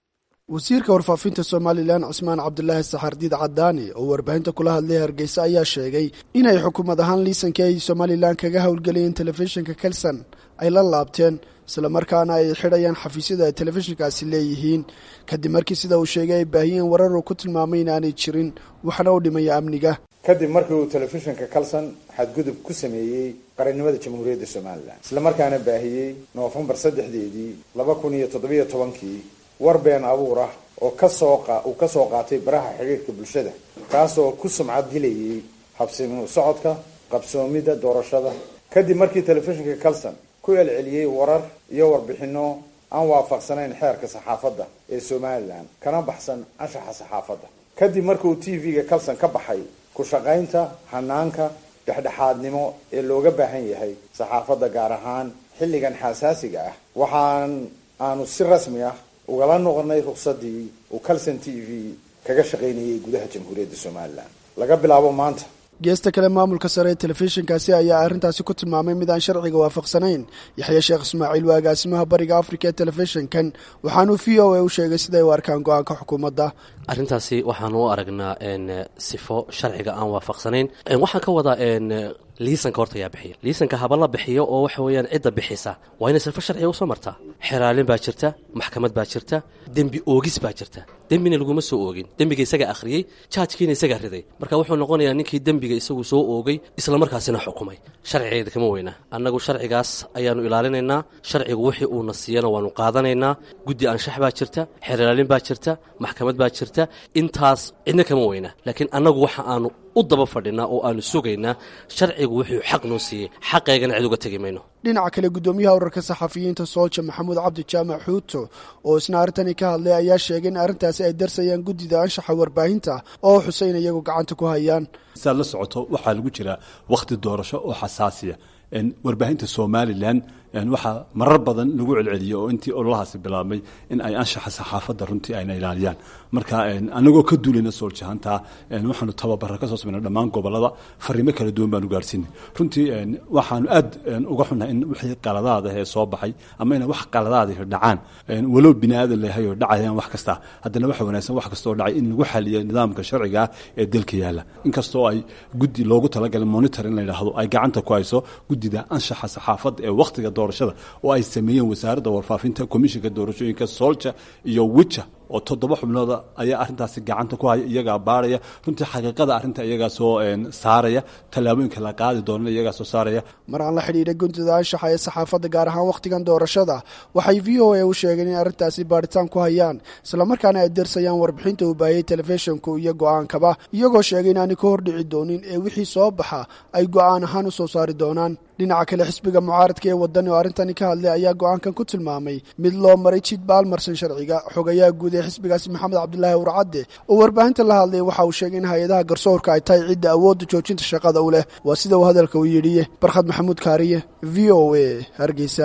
wasiirka warfaafinta somalilan cismaan cabdulaahi saxardiid cadaani oo warbaahinta kula hadlay hargeysa ayaa sheegay inay xukuumad ahaan liisankii ay somalilan kaga howlgelayeen telefishinka kelson ay la laabteen islamarkaana ay xidhayaan xafiisyada ay telefishinkaasi leeyihiin kadib markii sida uu sheegay ay baahiyeen warar uu ku tilmaamay in aanay jirin waxna u dhimaya amniga kadib markii uu telefishinka kelson xadgudub ku sameeyey qarannimada jamhuuriyadda somalilan islamarkaana baahiyey noofembar saddexdeedii laba kun iyo toddobiyo tobankii war been abuur ah oo kasoo uu ka soo qaatay baraha xiriirka bulshada kaasoo ku sumcad dilayay habsimi socodka qabsoomida doorashada kadib markii telefishinka kelson ku celceliyey warar iyo warbixino aan waafaqsanayn xeerka saxaafadda ee somalilan kana baxsan anshaxa saxaafadda kadib markii uu t v-ga kelson ka baxay ku shaqaynta hanaanka dhexdhexaadnimo ee looga baahan yahay saxaafadda gaar ahaan xilligan xasaasiga ah waxaan aanu si rasmi ah ugala noqonay ruqsadii uu kelson t v kaga shaqaynayay gudaha jamhuuriyadda somalilan laga bilaabo maanta geesta kale maamulka sare ee telefishinkaasi ayaa arrintaasi ku tilmaamay mid aan sharciga waafaqsanayn yaxya sheekh ismaaciil waa agaasimaha bariga afrika ee telefishinkan waxaanuu v o a u sheegay siday u arkaan go-aanka xukuumadda arrintaasi waxaan u aragnaa sifo sharciga aan waafaqsanayn waxaan ka wadaa liisanka horta yaa bixiya liisanka haba la bixiyo oo waxa weeyaan cidda bixisa waa inay sifo sharciga usoo martaa xeraalin baa jirta maxkamad baa jirta dembi oogis baa jirta dembina laguma soo oogin dembiga isagaa akhriyey jaajkiina isagaa riday marka wuxuu noqonayaa ninkii dembiga isagu soo oogay islamarkaasina xukumay sharcigeeda kama weyna annagu sharcigaas ayaanu ilaalinaynaa sharcigu wixii uuna siiyana waanu qaadanaynaa guddi anshax baa jirta xeraalin baa jirta maxkamad baa jirta intaas cidna kama weyna laakiin annagu waxa aanu u daba fadhinaa oo aanu sugaynaa sharcigu wuxuu xaq noo siiyey xaqeygana cid uga tegi mayno dhinaca kale guddoomiyaha urarka saxafiyiinta soolja maxamuud cabdi jaamac xuuto oo isna arrintani ka hadlay ayaa sheegay in arrintaasi ay darsayaan guddida anshaxa warbaahinta oo xuseyn iyagu gacanta ku hayaan saad la socoto waxaa lagu jiraa wakhti doorasho oo xasaasiya warbaahinta somalilan waxaa marar badan lagu celceliyey oo intii ololahaasi bilaabmay in ay anshaxa saxaafadda runtii ayna ilaaliyaan marka anagoo ka duulayna sooljahantaa waxaanu tababara ka soo samayna dhammaan gobolada fariimo kala duwan baanu gaarsiinay runtii waxaanu aad uga xunnahay in wixii qaladaada ee soo baxay ama ina wax qaladaada dhacaan walow bini aadan leeyahay oo dhacayaan wax kasta haddana waxa wanaagsan wax kastoo dhacay in lagu xaliyo nidaamka sharciga ah ee dalka yaalla inkastoo ay guddi loogu talagalay monitor in la yidhaahdo ay gacanta ku hayso guddida anshaxa saxaafadda ee wakhtiga doorashada oo ay sameeyeen wasaaradda warfaafinta komishinka doorashooyinka soolja iyo wija oo toddoba xubnooda ayaa arrintaasi gacanta ku haya iyagaa baaraya runtii xaqiiqada arrinta iyagaa soo saaraya tallaabooyinka la qaadi doonana iyagaa soo saaraya mar aan la xidhiidha guntida anshaxa ee saxaafadda gaar ahaan wakhtigan doorashada waxay v o a u sheegeen in arrintaasi baaritaan ku hayaan islamarkaana ay darsayaan warbixinta uu baahiyey telefishinku iyo go-aankaba iyagoo sheegay in aanay ka hordhici doonin ee wixii soo baxa ay go-aan ahaan u soo saari doonaan dhinaca kale xisbiga mucaaradka ee wadani oo arrintani ka hadlay ayaa go-aankan ku tilmaamay mid loo maray jid baalmarsan sharciga xogayaha guud ee xisbigaasi maxamed cabdulaahi warcadde oo warbaahinta la hadlay waxa uu sheegay in hay-adaha garsoorka ay tahay cidda awoodda joojinta shaqada u leh waa sida uu hadalka u yidhi barkhad maxamuud kaariye v o a hargeysa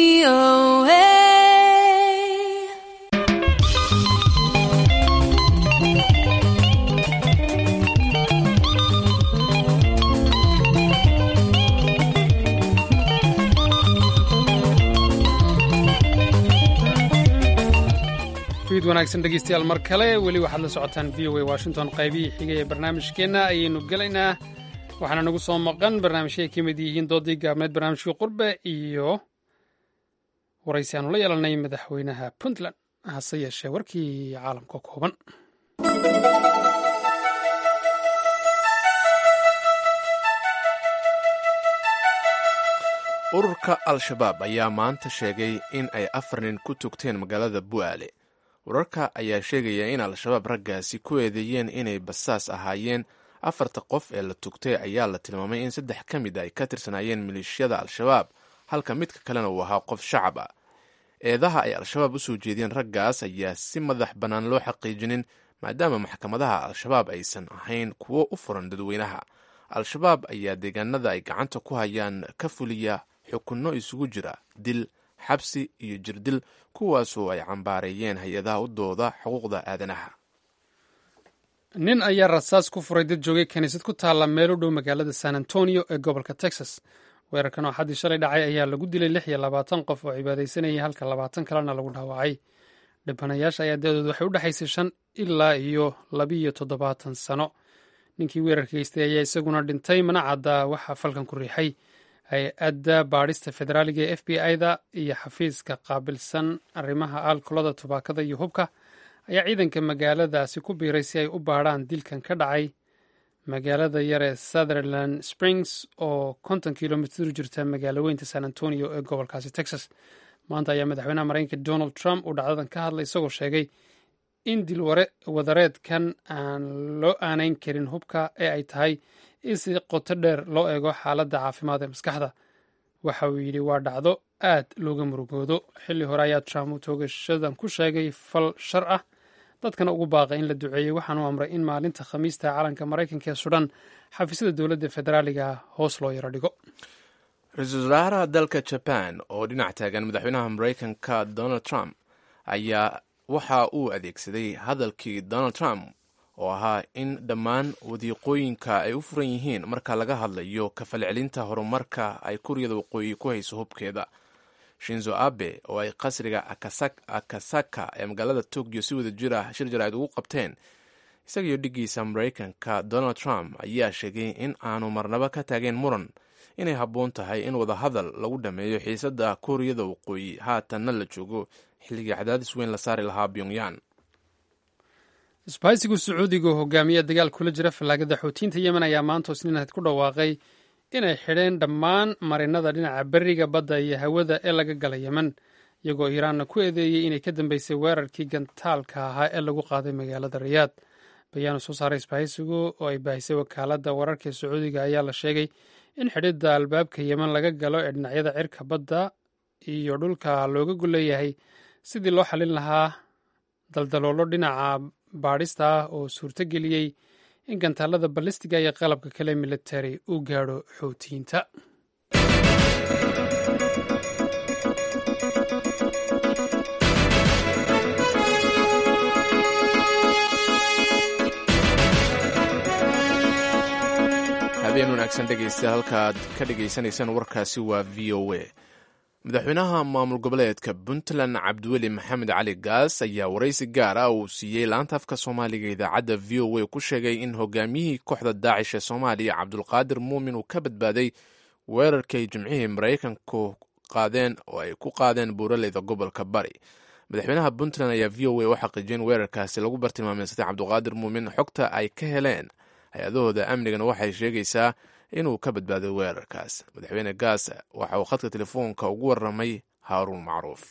fiid wanaagsan dhegeystayaal mar kale weli waxaad la socotaan v o a washington qaybihii xigay ee barnaamijkeenna ayaynu gelaynaa waxaana nagu soo maqan barnaamijyay ka mid yihiin doodii gaabneed barnaamijkii qurbe iyo waraysi aanu la yeelanay madaxweynaha puntland hase yeeshee warkii caalamka kooban ururka al-shabaab ayaa maanta sheegay in ay afar nin ku tugteen magaalada bu'aale wararka ayaa sheegaya in al-shabaab raggaasi ku eedeeyeen inay basaas ahaayeen afarta qof ee la tugtay ayaa la tilmaamay in saddex ka mid ay ka tirsanaayeen maleeshiyada al-shabaab halka midka kalena uu ahaa qof shacab ah eedaha ay al-shabaab usoo jeediyeen raggaas ayaa si madax bannaan loo xaqiijinin maadaama maxkamadaha al-shabaab aysan ahayn kuwo u furan dadweynaha al-shabaab ayaa deegaanada ay gacanta ku hayaan ka fuliya xukunno isugu jira dil xabsi iyo jirdil kuwaasoo ay cambaareeyeen hay-adaha u dooda xuquuqda aadanaha nin ayaa rasaas ku furay dad joogay kaniisad ku taalla meel u dhow magaalada san antonio ee gobolka texas weerarkan oo xaddii shalay dhacay ayaa lagu dilay lix iyo labaatan qof oo cibaadaysanayay halka labaatan kalena lagu dhaawacay dhibanayaasha ayaa da-doodu waxay u dhexaysay shan ilaa iyo labiiyo toddobaatan sano. ninkii weerarka geystay ayaa isaguna dhintay, mana cadda waxaa falkan ku riixay. hay-adda baadhista federaaliga ee f b i-da iyo xafiiska qaabilsan arrimaha alkolada, tubaakada iyo hubka ayaa ciidanka magaaladaasi ku biiray si ay u baadhaan dilkan ka dhacay magaalada yar ee Sutherland Springs oo konton kilomitr u jirta magaalo weynta San Antonio ee gobolkaasi Texas. maanta ayaa madaxweynaha maraykanka Donald Trump uu dhacdadan ka hadlay isagoo sheegay in dil wadareedkan aan loo aanayn karin hubka ee ay tahay in si qoto dheer loo eego xaaladda caafimaad ee maskaxda. waxa uu yidhi waa dhacdo aad looga murugoodo. xilli hore ayaa Trump uu toogashadan ku sheegay fal shar ah, dadkana ugu baaqay in la duceeyey, waxaanu amray in maalinta khamiista calanka maraykanka ee Sudan xafiisyada dowladda federaaliga hoos loo yaro dhigo. ra-iisul wasaaraha dalka Jaban oo dhinac taagan madaxweynaha maraykanka Donald Trump ayaa waxa uu adeegsaday hadalkii Donald Trump oo ahaa in dhammaan wadiiqooyinka ay u furan yihiin marka laga hadlayo ka falcelinta horumarka ay Kuuriyada Waqooyi ku hayso hubkeeda. Shinzo Abe oo ay qasriga Akasaka ee magaalada Tokyo si wada jir ah shir jaraa'id ugu qabteen isagiyo dhigiisa maraykanka Donald Trump ayaa sheegay in aanu marnaba ka taageen muran inay habboon tahay in wadahadal lagu dhameeyo xiisadda Kuuriyada Waqooyi haatanna la joogo xilligii cadaadis weyn la saari lahaa Pyongyang. isbahaysigu sacuudiga oo hogaamiya dagaal kula jira fallaagada xuutiyiinta yemen ayaa maanta isniinaad ku dhawaaqay inay xidheen dhammaan marinada dhinaca beriga, badda iyo hawada ee laga gala yemen, iyagoo iiraanna ku eedeeyey inay ka dambeysay weerarkii gantaalka ahaa ee lagu qaaday magaalada Riyaad. bayaanu soo saaray isbahaysigu oo ay baahisay wakaaladda wararka ee sacuudiga ayaa la sheegay in xidhidda albaabka yemen laga galo ee dhinacyada cirka, badda iyo dhulka looga golleeyahay sidii loo xalin lahaa daldaloolo dhinaca baadhista ah oo suurto geliyey in gantaalada ballistiga iyo qalabka kale militari uu gaadho xuutiyiinta. habeen wanaagsan dhegeystayaal, halkaaad ka dhegaysanaysaan warkaasi waa v o a. madaxweynaha maamul goboleedka Puntland Cabdiweli Maxamed Cali Gaas ayaa waraysi gaar ah uu siiyey laanta afka Soomaaliga idaacadda v o a ku sheegay in hogaamiyihii kooxda Daacish ee Soomaaliya Cabdulqaadir Muumin uu ka badbaaday weerarkay jimcihii Maraykanku qaadeen oo ay ku qaadeen buuraleyda gobolka Bari. madaxweynaha Puntland ayaa v o a u xaqiijiyay in weerarkaasi lagu bartilmaameedsaday Cabdulqaadir Muumin. xogta ay ka heleen hay-adahooda amnigana waxay sheegaysaa inuu ka badbaaday weerarkaas. madaxweyne Gaas waxa uu khadka telefoonka ugu waramay Haaruun Macruuf.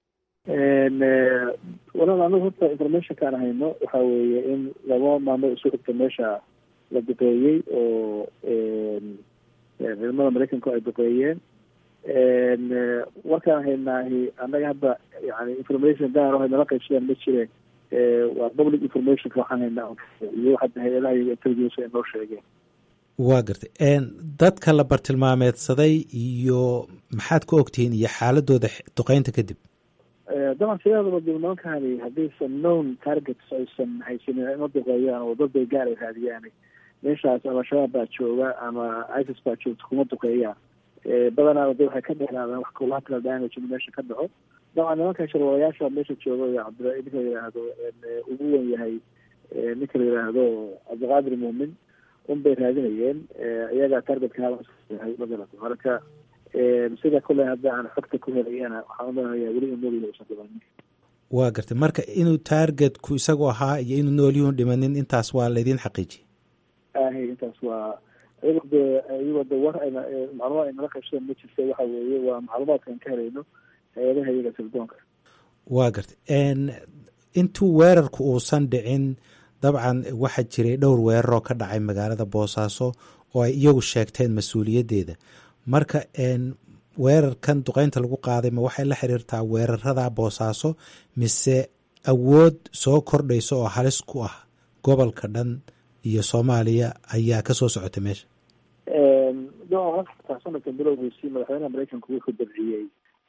walaal anigu horta informationkaan hayno waxa weeye in laba maalmood isu xigta meesha la duqeeyey oo ciidamada maraykanku ay duqeeyeen. warkaan haynaahi annaga hadda yani information gaar oo nala qaybsadaan ma jireen, waa public informationka waxaan haynaa iyo hadda hay-adaha iyo intelligence ay noo sheegeen. waa gartay dadka la bartilmaameedsaday iyo maxaad ku ogtihiin iyo xaaladooda duqeynta kadib? daban sideedaba nimankani haddaysan known targets aysan haysanin ima duqeeyaan oo dad bay gaar ay raadiyaan meeshaas ama shabaab baa jooga ama isis baa joogta kuma duqeeyaan. badanaa de waxay ka dheeraadaan wax collateral damage meesha ka dhaco. daban nimanka sharwalayaasha meesha jooga cabdi ninka la yidhaahdo ugu wen yahay ninka la yidhaahdo Cabdiqaadir Muumin un bay raadinayeen iyagaa targetkaayahay magalata. marka sida kule hadda aan xogta ku helayana waxaan umalenayaa weli in nool usan dhimanin. waa gartay marka inuu targetku isagu ahaa iyo inuu noolyuhun dhimanin intaas waa laydin xaqiijiyey? ahe intaas waa iyagoo de iyagoo de war ayna macluumaad ay nala qaybsadeen ma jirta. waxa weeye waa macluumaadkaan ka helayno hay-adaha iyaga sirdoonka. waa gartay intuu weerarku uusan dhicin dabcan waxaa jiray dhowr weeraroo ka dhacay magaalada Boosaaso oo ay iyagu sheegteen mas-uuliyaddeeda. marka weerarkan duqeynta lagu qaaday ma waxay la xiriirtaa weerarada Boosaaso mise awood soo kordhaysa oo halis ku ah gobolka dhan iyo Soomaaliya ayaa ka soo socota meesha? sanadkan bilowgiisii madaxweynaha maraykanku wuxuu dabciyey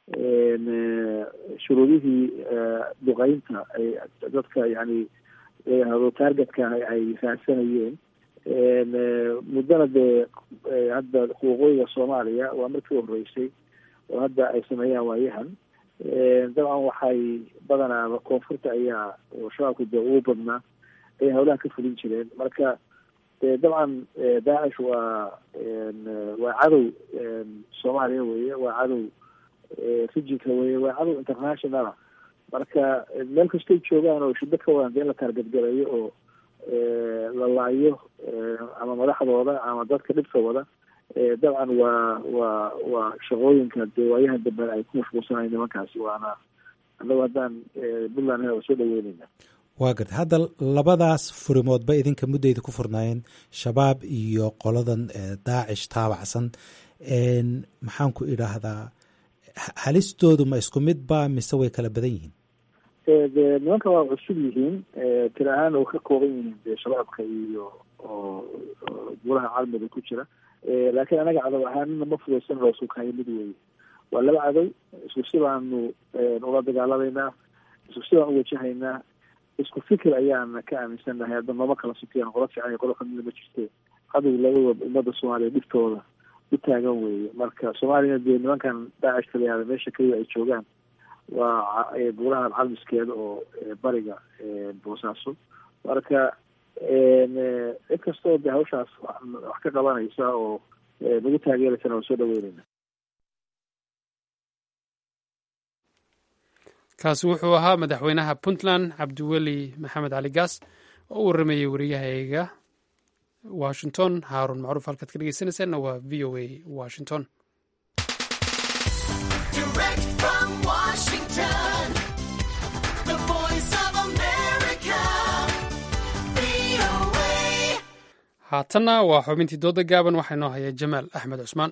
shuruudihii duqeynta ay dadka yani hado targetka ay raadsanayeen. muddana dee hadda waqooyiga Soomaaliya waa markii u horeysay oo hadda ay sameeyaan waayahan dabcan waxay badanaaba koonfurta ayaa oo shabaabka dee ugu badnaa ay hawlaha ka fulin jireen marka dabcan daacish waa waa cadow soomaaliya weye waa cadow rijinka weye waa cadow internationala marka meel kastay joogaan oo shiddo ka wadan dee in la taargadgalayo oo la laayo ama madaxdooda ama dadka dhibka wada dabcan waa waa waa shaqooyinka dee waayahan dambe ay ku mashquulsanayn nimankaasi waana annagu haddaan puntland waa soo dhaweynayna waa garta hadda labadaas furimoodba idinka muddayda ku furnaayeen shabaab iyo qoladan daacish taabacsan maxaan ku idhaahdaa halistoodu ma isku mid ba mise way kala badan yihiin de nimanka waa cusub yihiin tira ahaan oo ka kooban yihiin de shabaabka iyo oo golaha caalamiga ku jira laakiin anaga cadow ahaan nina ma fudaysan loo sukayo mid weeye waa laba cadow isku si baanu ula dagaalamayna isku si baan uwajahaynaa isku fikir ayaana ka aaminsannahay hadda maba kala sukiyaan qola fiican iyo qola xumida ma jirte cadow labadaba ummadda soomaaliya dhiftooda u taagan weeye marka soomaaliyana dee nimankan daacish kaliyaada meesha keliya ay joogaan waa buuraha calmiskeeda oo bariga boosaaso marka cid kastoo de hawshaas wax ka qabanaysa oo nagu taageeraysana waa soo dhaweynayna kaasi wuxuu ahaa madaxweynaha puntland cabdiweli maxamed cali gaas oo u waramayey wariyahayga washington haarun macruuf halkaad ka dhegeysanaysaanna waa v o a washington haatanna waa xubintii dooda gaaban waxaa inoo haya jamaal axmed cusmaan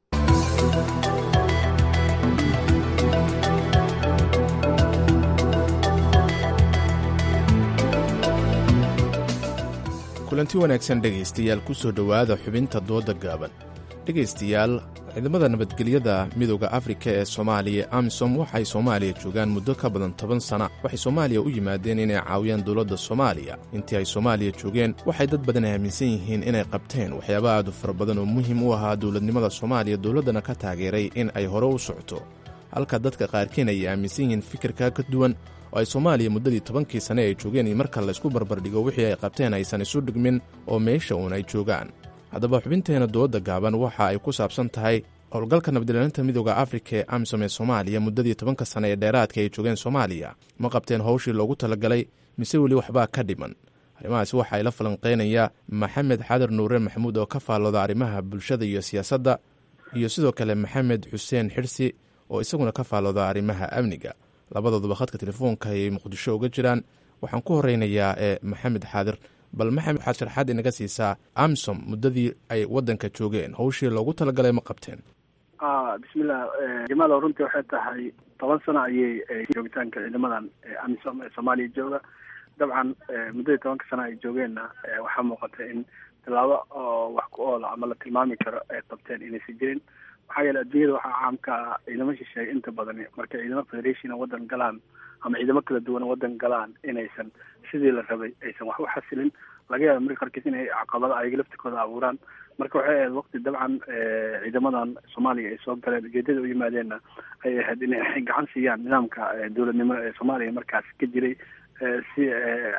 kulanti wanaagsan dhegaystayaal ku soo dhowaada xubinta dooda gaaban dhegaystayaal ciidamada nabadgelyada midooda afrika ee soomaaliya amisom waxay soomaaliya joogaan muddo ka badan toban sana waxay soomaaliya u yimaadeen inay caawiyaan dowladda soomaaliya intii ay soomaaliya joogeen waxay dad badan aaminsan yihiin inay qabteen waxyaaba aad u fara badan oo muhiim u ahaa dowladnimada soomaaliya dowladdana ka taageeray in ay hore u socoto halka dadka qaarkiin ay aaminsan yihiin fikirkaa ka duwan oo ay soomaaliya muddadii tobankii sane ay joogeen iyo marka laysku barbardhigo wixii ay qabteen aysan isu dhigmin oo meesha uun ay joogaan haddaba xubinteenna dooda gaaban waxa ay ku saabsan tahay howlgalka nabadilaalinta midooda afrika ee amisom ee soomaaliya muddadii tobanka sane ee dheeraadka ay joogeen soomaaliya ma qabteen howshii loogu talagalay mise weli waxbaa ka dhiman arrimahaasi waxa ay la falanqeynayaa maxamed xadar nuure maxamuud oo ka faallooda arrimaha bulshada iyo siyaasadda iyo sidoo kale maxamed xuseen xirsi oo isaguna ka faallooda arrimaha amniga labadooduba khadka telefoonka ayay muqdisho uga jiraan waxaan ku horeynayaa ee maxamed xaadir bal maxamed waxaad sharxaad inaga siisaa amisom muddadii ay waddanka joogeen howshii loogu talagalay ma qabteen bismillah jamaal runtii waxay tahay toban sano ayay joogitaanka ciidamadan amisom ee soomaaliya jooga dabcan muddadii tobanka sano ay joogeenna waxaa muuqata in tilaabo oo wax ku oola ama la tilmaami karo ay qabteen inaysan jirin maxaa yeele adduunyada waxaa caamka ciidamo shisheeye inta badan marka ciidamo federation waddan galaan ama ciidamo kala duwan waddan galaan inaysan sidii la rabay aysan wax u xasilin laga yaaba marka qarkiis inay caqabado ayaga laftikooda abuuraan marka waxay ahayd waqti dabcan ciidamadan soomaaliya ay soo galeen ujeedada u yimaadeenna ay ahayd inay gacan siiyaan nidaamka dowladnimo ee soomaaliya markaas ka jiray si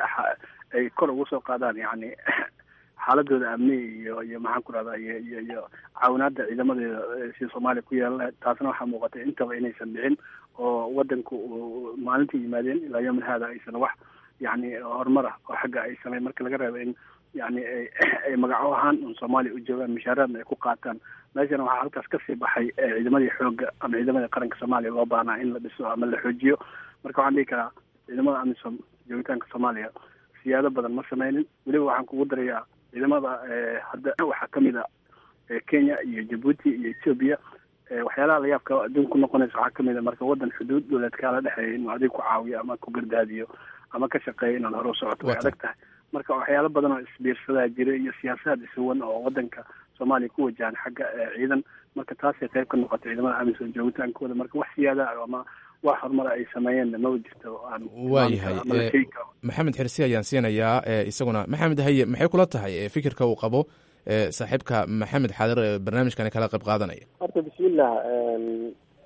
ay kor ugu soo qaadaan yani xaaladooda amni iyo iyo maxaan ku rahdaa iyo iyo iyo caawinaada ciidamadeeda sida soomaaliya ku yeelan lahayd taasna waxaa muuqatay intaba inaysan dhicin oo wadanku maalintii yimaadeen ilaa yoomin haada aysan wax yani horumar ah oo xagga ay sameyn marka laga reebo in yani ay magaco ahaan un soomaaliya u joogaan mushaaraadna ay ku qaataan meeshana waxaa halkaas kasii baxay ciidamadii xooga ama ciidamadii qaranka soomaaliya loo baahnaa in la dhiso ama la xoojiyo marka waxaan dhihi karaa ciidamada amisom joogitaanka soomaaliya siyaado badan ma sameynin weliba waxaan kugu darayaa ciidamada hadda waxaa kamid a kenya iyo jabuuti iyo ethoobia waxyaalaha layaabka adduunka ku noqonaysa waxaa kamid a marka wadan xuduud dowleed kaala dhexeeya inuu adig ku caawiyo ama ku gardaadiyo ama ka shaqeeya inaad hore u socoto way adag tahay marka waxyaalo badan oo isbiirsadaa jira iyo siyaasaad isuwan oo wadanka soomaaliya ku wajahan xagga ciidan marka taasay qayb ka noqotay ciidamada amisom joogitaankooda marka wax siyaada ama wax horumara ay sameeyeen maba jirto aan waayahay maxamed xirsi ayaan siinayaa isaguna maxamed haye maxay kula tahay fikirka uu qabo saaxiibka maxamed xaadir ee barnaamijkani kala qayb qaadanaya horta bismillah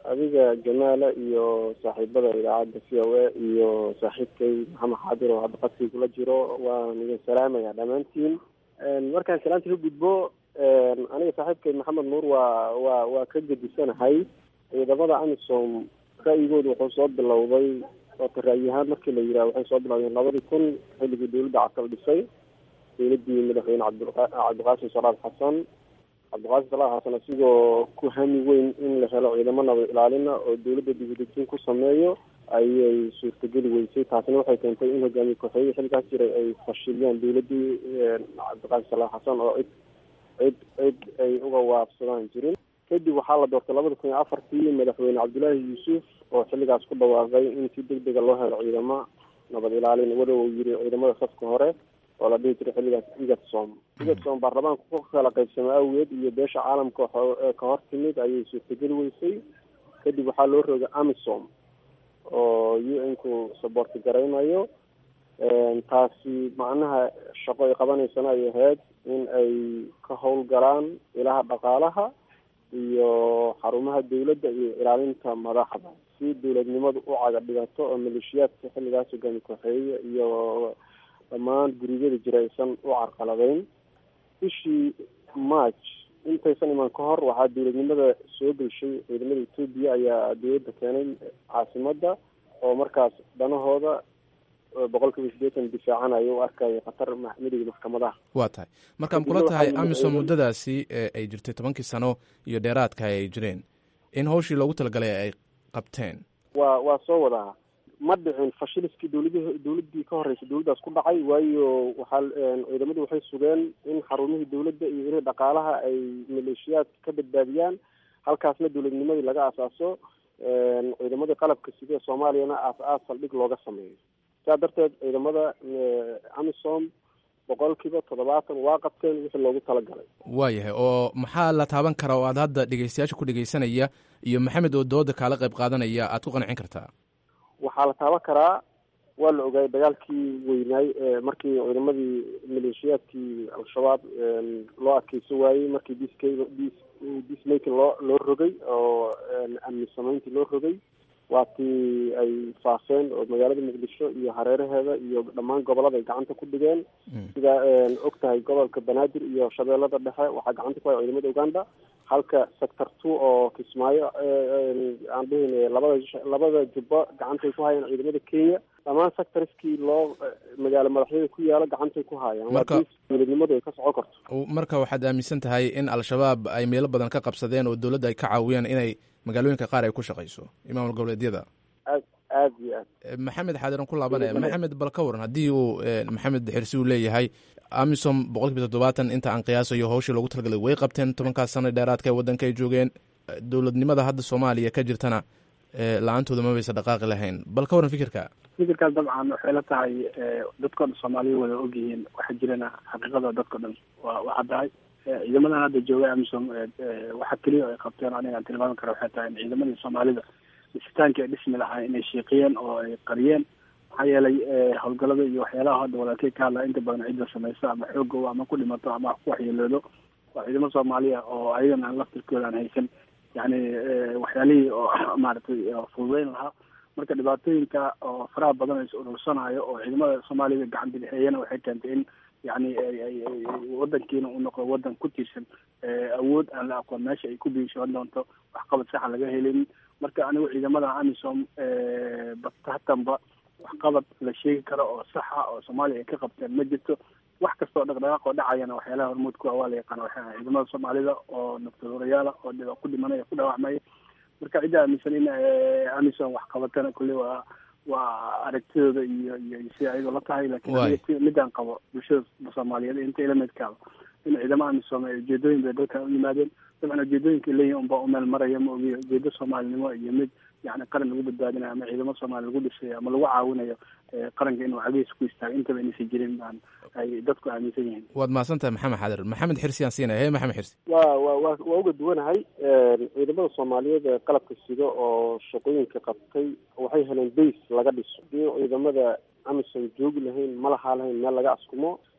adiga jamaala iyo saaxiibada idaacadda c o a iyo saaxiibkay maxamed xaadir oo hadda qadkii kula jiro waan idin salaamaya dhammaantiin. markaan salaanta ka gudbo aniga saaxiibkay maxamed nuur waa waa waa ka gedisanahay ciidamada amisom ra'yigooda wuxuu soo bilowday oota ra'yi ahaan markii la yidhaha waxay soo bilowdeen labadii kun xilligii dawladda casal dhisay dawladdii madaxweyne cabdiqa cabdiqaasim salaad xasan cabdiqaasim salaad xasan asigoo ku hami weyn in la helo ciidamo nabad ilaalina oo dawladda dibudejin ku sameeyo ayay suurtageli weysay. taasina waxay keentay in hogaamiye kooxeeyihii xilkaas jiray ay fashiliyaan dawladdii cabdiqaasim salaad xasan oo cid cid cid ay uga waafsadaan jirin. kadib waxaa la doortay labada kun iyo afartii madaxweyne cabdullaahi yuusuf oo xilligaas ku dhawaaqay in si deg dega loo helo ciidamo nabad ilaalin walow uu yiri ciidamada safka hore oo la dhihi jiray xilligaas igatsom igatsom baarlamaanka ku kala qaybsamay awgeed iyo beesha caalamka ka hor timid ayay suurtageli weysay. kadib waxaa loo rogay amisom oo u n ku saboorti garaynayo. taasi macnaha shaqo ay qabanaysana ay ahayd in ay ka howlgalaan ilaha dhaqaalaha iyo xarumaha dawladda iyo ilaalinta madaxda si dawladnimadu u caga dhigato oo maleeshiyaadka xilligaas hogaami kooxeeye iyo dhammaan gurigada jira aysan u carqaladeyn. bishii march intaysan iman ka hor waxaa dawladnimada soo geshay ciidamada etoobiya ayaa dawladda keenay caasimada oo markaas danahooda boqol kiiba sideetan difaacanayo u arkaya khatar midowda maxkamadaha. waa tahay markaan kula tahay amisom muddadaasi ay jirtay tobankii sano iyo dheeraadka ay jireen in hawshii loogu talagalay ay qabteen. waa waa soo wadaa ma dhicin fashiliskii dawladii dawladdii ka horreysay dawladdaas ku dhacay waayo waxaa ciidamadu waxay sugeen in xarumihii dawladda iyo ilihii dhaqaalaha ay maleeshiyaad ka badbaadiyaan halkaasna dawladnimadii laga asaaso ciidamadii qalabka sida soomaaliyana aas-aas saldhig looga sameeyo. saa darteed ciidamada amisom boqolkiiba toddobaatan waa qabteen wixii loogu talagalay. waayahay oo maxaa la taaban karaa oo aad hadda dhegeystayaasha ku dhegeysanaya iyo maxamed oo dooda kaala qayb qaadanaya aad ku qancin kartaa? waxaa la taaban karaa waa la ogaayay dagaalkii weynaay markii ciidamadii maleeshiyaadkii al-shabaab loo adkeysan waayey markii disk dismaking loo loo rogay oo amni samayntii loo rogay waa tii ay faafeen oo magaalada muqdisho iyo hareeraheeda iyo dhammaan gobolada ay gacanta ku dhigeen. sidaa og tahay gobolka banaadir iyo shabeellada dhexe waxaa gacanta ku haya ciidamada uganda halka sector two oo kismaayo aan dhihin labada labada jubbo gacantay ku hayaan ciidamada kenya. dhammaan sectorskii loo magaalo madaxyada ku yaalo gacantay ku hayaan. marka dawladnimadu ay ka socon karto. marka waxaad aaminsan tahay in al-shabaab ay meelo badan ka qabsadeen oo dawladda ay ka caawiyaan inay magaalooyinka qaar ay ku shaqayso imaamul goboleedyada? aad aad iyo aad. maxamed xaadiran ku laabanaya. maxamed bal ka waran haddii uu maxamed xirsi uu leeyahay amisom boqol kiiba toddobaatan inta aan qiyaasayo hawshii loogu talagalay way qabteen tobankaas sano dheeraadka ee waddanka ay joogeen dawladnimada hadda soomaaliya ka jirtana la-aantooda ma baysa dhaqaaqi lahayn. bal ka waran fikirka? fikirkaas dabcan waxay la tahay dadkao dhan soomaaliya wada ogyihiin waxa jirana xaqiiqada dadkao dhan waa waa caddahay. ciidamadan hadda jooga amisom waxa keliya ay qabteen aniga aan tilmaami kara waxay tahay in ciidamadii soomaalida dhisitaankii ay dhismi lahaa inay shiiqiyeen oo ay qariyeen. maxaa yeelay howlgalada iyo waxyaalaha hadda walaalkey ka hadlaa inta badan cidda samaysa ama xoogow ama ku dhimato ama ku waxyeeloodo waa ciidamo soomaaliya oo ayagana aan laftirkooda aan haysan yani waxyaalihii oo maaragtay fududeyn lahaa. marka dhibaatooyinka oo faraha badan ay is urursanayo oo ciidamada soomaalida gacan bidixeeyana waxay keentay in yani wadankiina uu noqdo wadan ku tiirsan awood aan la aqoon meesha ay ku biishoon doonto waxqabad saxa laga helin. marka anigu ciidamada amisom batatanba waxqabad la sheegi karo oo saxa oo soomaaliya ay ka qabteen ma jirto. wax kastoo dhaqdhaqaaq oo dhacayana waxyaalaha hormuud ku waa la yaqaana waxay ciidamada soomaalida oo naftaduurayaala oo ku dhimanaya ku dhaawacmaya. marka cidda aaminsan in amisom wax qabatana kulle waa waa aragtidooda iyo iyo si ayadoo la tahay laakiin midaan qabo bulshada soomaaliyeed inta ilamidkaaba in ciidamo amisom ay ujeedooyin bay dalkan u yimaadeen. dabcan ujeedooyinka leeyihin unbaa umeel maraya ma ogiyo ujeedo soomaalinimo iyo mid yani qaran lagu badbaadinayo ama ciidamo soomaali lagu dhisayo ama lagu caawinayo qaranka inuu cagihiis ku istaago intaba inaysan jirin baan ay dadku aaminsan yihiin. waad mahadsan tahay maxamed xadir. maxamed xirsi aan siinaya. he maxamed xirsi. wa wa wa waa uga duwanahay ciidamada soomaaliyeed ee qalabka sida oo shaqooyinka qabtay waxay heleen base laga dhiso. hadii ciidamada amisom joogi lahayn ma lahaa lahayn meel laga askumo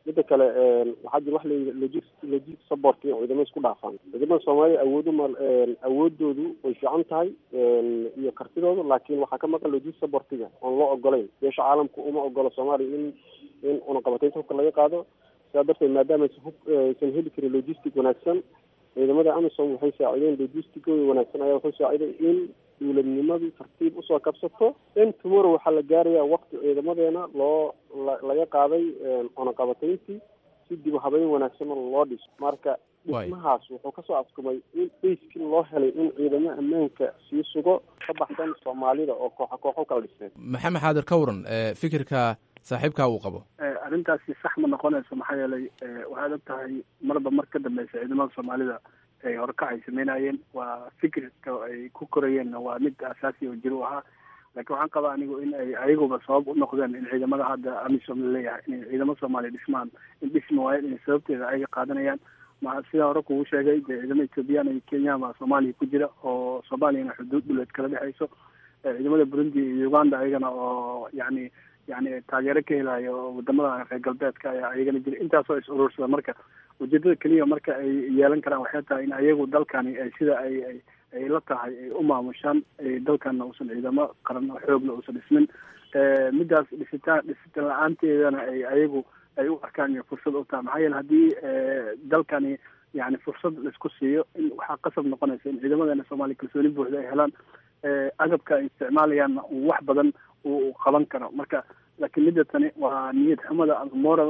midda kale waxaa jira wax log logistic support iyo ciidamada isku dhaafaan. ciidamada Soomaaliya awoodu ma awoodoodu way fiican tahay iyo kartidoodu, laakiin waxaa ka maqan logistic supportiga oon loo ogolayn. beesha caalamku uma ogola Soomaaliya in in unaqabataynta hubka laga qaado. sidaa darteed maadaama aysan heli karin logistic wanaagsan, ciidamada AMISOM waxay saacideen logisticooda wanaagsan ayaa waxay saaciday in dowladnimadii tartiib usoo kabsato. in tomorrow waxaa la gaarayaa waqti ciidamadeena loo laga qaaday unaqabatayntii si dib u habeyn wanaagsan loo dhiso. marka dhismahaas wuxuu kasoo askumay in bayskii loo helay in ciidamo ammaanka sii sugo ka baxsan Soomaalida oo kooxa kooxo kala dhiseen. maxamed xaadir ka waran fikirka saaxiibkaa uu qabo? arrintaasi sax ma noqonayso, maxaa yeelay waxaad og tahay marba mar ka dambeysa ciidamada Soomaalida ay horkac ay sameynayeen, waa fikirka ay ku korayeenna waa mid asaasi oo jiro ahaa. laakiin waxaan qabaa anigu in ay ayaguba sabab u noqdeen in ciidamada hadda AMISOM laleeyahay inay ciidamada Soomaaliya dhismaan, in dhisma waayo inay sababteeda ayaga qaadanayaan. ma sidaa hore kugu sheegay dee ciidamada Ethiopian iyo Kenya baa Soomaaliya ku jira oo Soomaaliyana xuduud dhuleed kala dhexeyso. ciidamada Burundi iyo Uganda ayagana oo yacni yani taageero ka helayo wadamada reer galbeedka ayaa ayagana jira. intaasoo is urursada. marka ujeedada keliya marka ay yeelan karaan waxay tahay in ayagu dalkani ay sida ay ay ay la tahay ay u maamushaan, dalkana uusan ciidamo qaran oo xoogla uusan dhismin. midaas dhisitaan dhisitaan la-aanteedana ay ayagu ay u arkaan inay fursad u tahay. maxaa yeele haddii dalkani yani fursad laisku siiyo, in waxaa qasab noqonaysa in ciidamadeena Soomaaliya kalsooni buuxda ay helaan, agabka ay isticmaalayaanna uu wax badan uu qaban karo. marka laakiin midda tani waa niyad xumada ama moral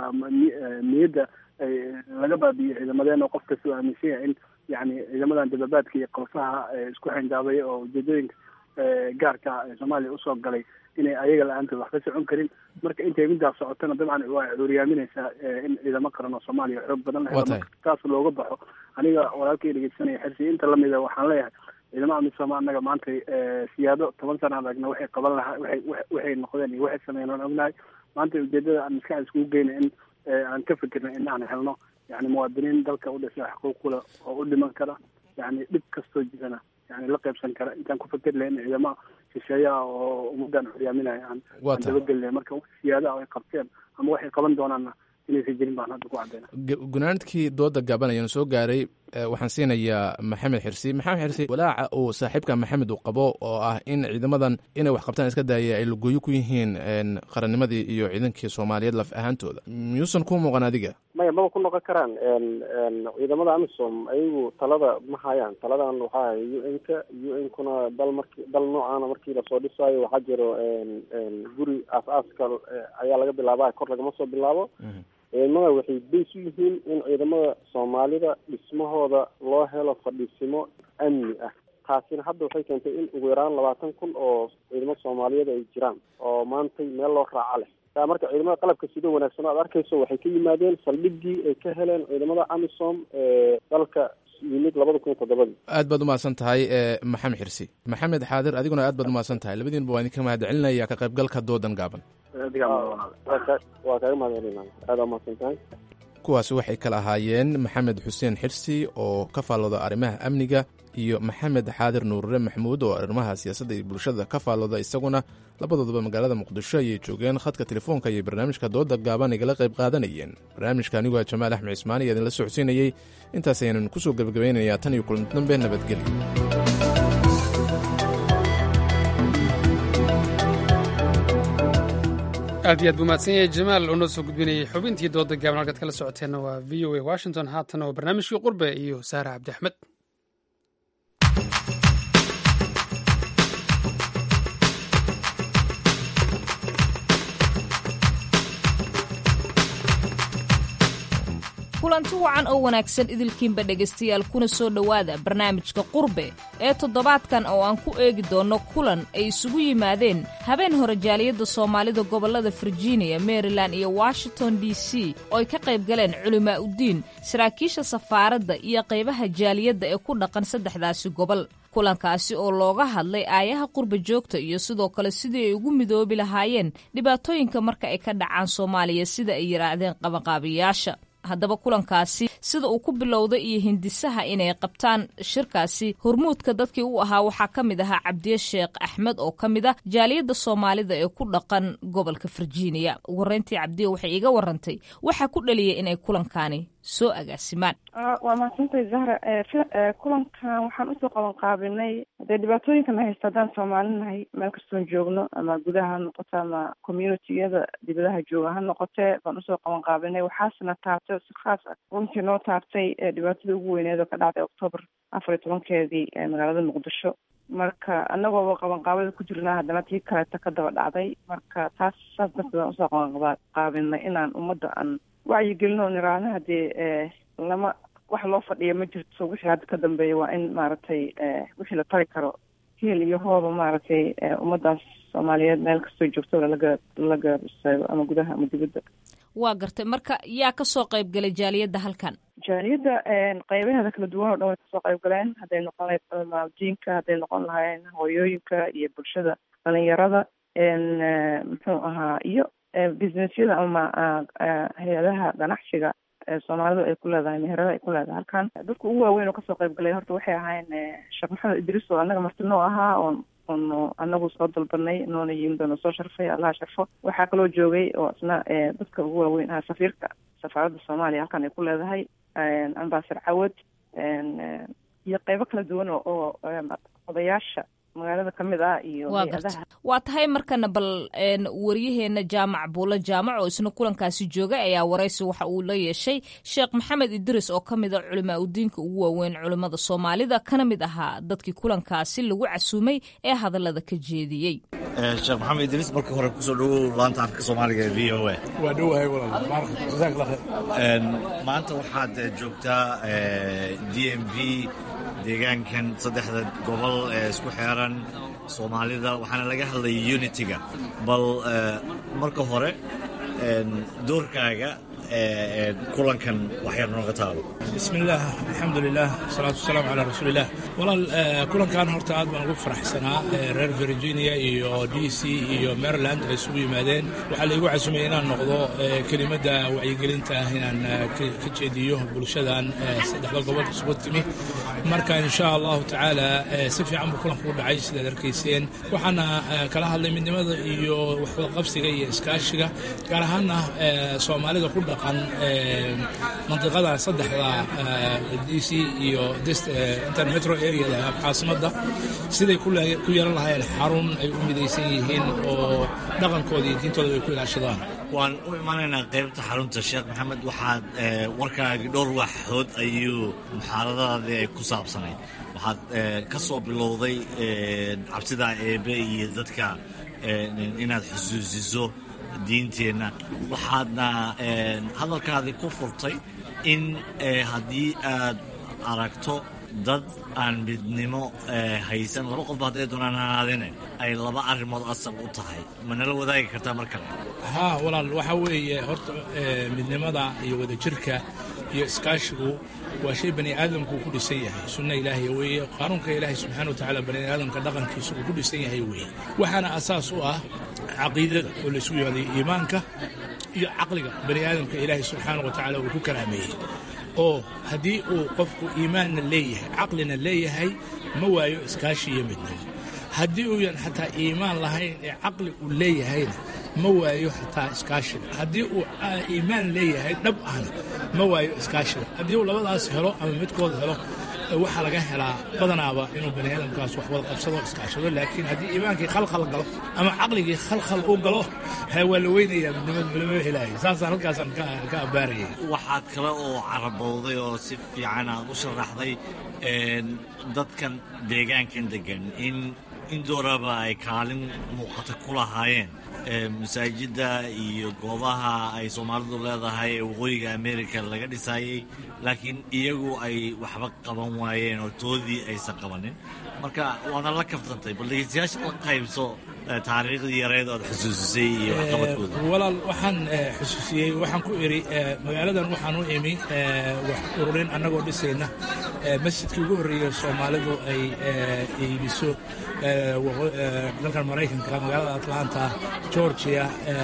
niyadda laga baabiyo ciidamadeena. qof kasta uu aaminsan yahay in yani ciidamadan dababaadka iyo qalsaha isku xindaabay oo ujeedooyinka gaarka Soomaaliya usoo galay inay ayaga la-aantood wax ka socon karin. marka intay midaas socotana dabcan waa cuuriyaaminaysaa in ciidamo qaran oo Soomaaliya xoog badan la helo. marka taas looga baxo, aniga walaalkay dhegeysanaya xirsi inta lamida waxaan leeyahay ciidamada AMISOM annaga maanta siyaado toban sana aragna waxay qaban lahaa waxay waxay noqdeen iyo waxay sameeyeen aan ognahay. maanta ujeedada aan maskaxda iskugu geyna in aan ka fikirna in aan helno yani muwaadiniin dalka u dhashay xuquuqula oo u dhiman kara, yani dhib kastoo jirana yani la qaybsan kara. intaan ku fikir lahayn ciidamada shisheeyaha oo ummadan curyaaminaya aan dabagelina. marka siyaadaha ay qabteen ama waxay qaban doonaanna inaysan jirin baan hadda ku cadeyna. gunaanadkii dooda gaaban ayaan soo gaaray. waxaan siinayaa maxamed xirsi. maxamed xirsi, walaaca uu saaxiibka maxamed uu qabo oo ah in ciidamadan inay wax qabtaan iska daaya ay lagooyo ku yihiin qarannimadii iyo ciidankii Soomaaliyeed laf ahaantooda, miyuusan ku muuqan adiga? maya maba ku noqon karaan. ciidamada AMISOM ayagu talada ma hayaan. taladan waxaa hay U N ka U N kuna dal marki dal noocaana markii lasoo dhisaayo waxaa jiro guri aas-aaska ayaa laga bilaabaa, kor lagama soo bilaabo. ciidamada waxay bays u yihiin in ciidamada Soomaalida dhismahooda loo helo fadhiisimo amni ah. taasina hadda waxay keentay in ugu yaraan labaatan kun oo ciidamada Soomaaliyeed ay jiraan oo maantay meel loo raaca leh. marka ciidamada qalabka sida wanaagsan aad arkayso waxay ka yimaadeen saldhiggii ay ka heleen ciidamada AMISOM ee dalka yimid labada kun iyo toddobadii. aad baad umahadsan tahay maxamed xirsi. maxamed xaadir, adiguna aad baad umahadsan tahay. labadiinba waa idinka mahad celinaya ka qaybgalka doodan gaaban. waa kaaga mahadcelinaa. aad aa umahadsan tahay. kuwaasi waxay kala ahaayeen maxamed xuseen xirsi oo ka faallooda arrimaha amniga iyo maxamed xaadir nuurre maxamuud oo arrimaha siyaasadda iyo bulshada ka faallooda. isaguna labadooduba magaalada muqdisho ayay joogeen. khadka telefoonka iyo barnaamijka dooda gaaban igala qayb qaadanayeen. barnaamijka anigoo jamaal axmed cismaan iyo idinla socodsiinayey. intaas ayaanan kusoo gebagabeynayaa tan iyo kulan dambe. nabadgelyo. aad iyo aad buu mahadsan yahay jamaal oo noo soo gudbinayay xubintii dooda gaaban. halkaad kala socoteenna waa v o a washington. haatana waa barnaamijkii qurbe iyo saare cabdi axmed. kulanti wacan oo wanaagsan idilkiinba dhegaystayaal, kuna soo dhowaada barnaamijka qurbe ee toddobaadkan oo aan ku eegi doonno kulan ay isugu yimaadeen habeen hore jaaliyadda soomaalida gobollada virginia, maryland iyo washington d c oo ay ka qayb galeen culimaa uddiin, saraakiisha safaaradda iyo qaybaha jaaliyadda ee ku dhaqan saddexdaasi gobol. kulankaasi oo looga hadlay aayaha qurba joogta iyo sidoo kale sidii ay ugu midoobi lahaayeen dhibaatooyinka marka ay ka dhacaan Soomaaliya, sida ay yiraahdeen qabanqaabiyaasha. haddaba kulankaasi sida uu ku bilowday iyo hindisaha inay qabtaan shirkaasi hormuudka dadkii u ahaa waxaa ka mid ahaa cabdiye sheekh axmed oo ka mid ah jaaliyadda soomaalida ee ku dhaqan gobolka virginia. ugu horeyntii cabdiye waxay iga warantay waxaa ku dhaliyay inay kulankaani soo agaasimaan. waa mahadsantay zahra. kulankan waxaan usoo qaban qaabinay dee dhibaatooyinkan haysta haddaan soomaalinahay meel kastoon joogno ama gudaha ha noqoto ama communitiyada dibadaha jooga ha noqotee baan usoo qaban qaabinay. waxaasna taabtay si khaas ah runtii noo taabtay dhibaatada ugu weyneed oo ka dhacday octoobar afar iyo tobankeedii magaalada muqdisho. marka anagooba qabanqaabada ku jirnaa haddana tii kaleeta ka daba dhacday. marka taas saas darteed aan usoo qaban qaabinay inaan ummadda aan wacyigelino niraahno haddii lama wax loo fadhiya ma jirto. wixii hadda ka dambeeya waa in maaragtay wixii la tari karo heel iyo hooba maaragtay ummaddaas soomaaliyeed meel kastoo joogto lalaga lala gaaristaago ama gudaha ama dibadda. waa gartay. marka yaa kasoo qayb galay jaaliyadda halkan? jaaliyadda qaybaheeda kala duwan oo dhan way kasoo qayb galeen. hadday noqon lahayd maaldiinka, hadday noqon lahayn hooyooyinka iyo bulshada dhalinyarada muxuu ahaa iyo businessyada ama hay-adaha ganacsiga soomaalidu ay ku leedahay meherada ay ku leedahay halkan. dadka ugu waaweyn oo kasoo qayb galay horta waxay ahayn sheekh maxamed idriis oo annaga marti noo ahaa oon oonu anagu soo dalbanay noona yimid oo nasoo sharfay allaha sharfo. waxaa kaloo joogay oo isna dadka ugu waaweyn ahaa safiirka safaaradda soomaaliya halkan ay ku leedahay ambaasar cawad iyo qaybo kala duwan oo odayaasha magaalada ka mid ah iyo hay-adaha. waa tahay markana bal waryaheena jaamac buulo jaamac oo isna kulankaasi joogay ayaa waraysi waxa uu la yeeshay sheekh maxamed idriis oo ka mid a culimaa udiinka ugu waaweyn culimmada soomaalida kana mid ahaa dadkii kulankaasi lagu casuumay ee hadallada ka jeediyey. sheekh maxamed idriis marka hore kusoo dhawow laanta afka soomaaliga ee v o a. waa dhowahay walaal. maanta waxaad joogtaa d m v deegaankan saddexda gobol ee isku xeeran soomaalida waxaana laga hadlayay unitiga. bal marka hore doorkaaga kulankan waxyar nooga taalo. bismillaah alxamdulilah wasalaatu wasalaamu calaa rasuulilah. walaal kulankan horta aad baan ugu faraxsanaa. reer virginia iyo d c iyo maryland ay isugu yimaadeen. waxaa laigu casumay inaan noqdo kelimadda wacyigelinta ah inaan ka jeediyo bulshadan saddexda gobol isugu timi. marka insha allahu tacaala si fiican buu kulanku u dhacay sidaad arkayseen. waxaana kala hadlay midnimada iyo waxwadaqabsiga iyo iskaashiga gaar ahaana soomaalida ku dhaqan mantiqada saddexda d c iyo intermetro areada caasimadda siday ku yeelan lahaayeen xarun ay u midaysan yihiin oo dhaqankooda iyo diintooda ay ku ilaashadaan. waan u imanaynaa qaybta xarunta sheekh maxamed. waxaad warkaagi dhowr waxood ayuu muxaaradadaadii ay ku saabsanayd. waxaad ka soo bilowday cabsida eebe iyo dadka inaad xusuusiso diinteenna. waxaadna hadalkaadii ku furtay in haddii aad aragto dad aan midnimo haysan laba qofba hadday doonaan hanaadine ay laba arrimood asal u tahay. ma nala wadaagi kartaa mar kale? haa walaal, waxaa weeye horta midnimada iyo wadajirka iyo iskaashigu waa shay bani aadamku ku dhisan yahay. sunna ilaahay weeye. qaanuunka ilaahay subxaana wa tacaala bani aadamka dhaqankiisa uu ku dhisan yahay weeye. waxaana asaas u ah caqiidada oo la isugu yimaaday iimaanka iyo caqliga bani aadamka ilaahay subxaana wa tacaala uu ku karaameeyey. oo haddii uu qofku iimaanna leeyahay caqlina leeyahay ma waayo iskaashi iyo midnimo. haddii uuyan xataa iimaan lahayn ee caqli uu leeyahayna ma waayo xataa iskaashiga. haddii uu iimaan leeyahay dhab ahna ma waayo iskaashiga. haddii uu labadaas helo ama midkood helo waxaa laga helaa badanaaba inuu bani aadamkaas wax wada qabsado iskaashado. laakiin haddii iimaankii khalkhal galo ama caqligii khalkhal uu galo waa la weynayaa midnimada lama helaayo. saasaan halkaasaan ka abbaarayay. waxaad kale oo carabowday oo si fiican aad u sharaxday dadkan deegaankan degan in indooraba ay kaalin muuqata ku lahaayeen masaajidda iyo goobaha ay soomaalidu leedahay ee waqooyiga america laga dhisayey, laakiin iyagu ay waxba qaban waayeen oo toodii aysan qabanin. marka waana la kaftantay. bal dhegeystayaasha la qaybso taariikhdii yareed ood xusuusisay iyo waxqabadkooda. walaal waxaan xusuusiyey waxaan ku iri magaaladan waxaan u imi wax ururin annagoo dhisayna masjidkii ugu horreeyey soomaalidu ay iibiso dalkan maraykanka magaalada atlanta georgia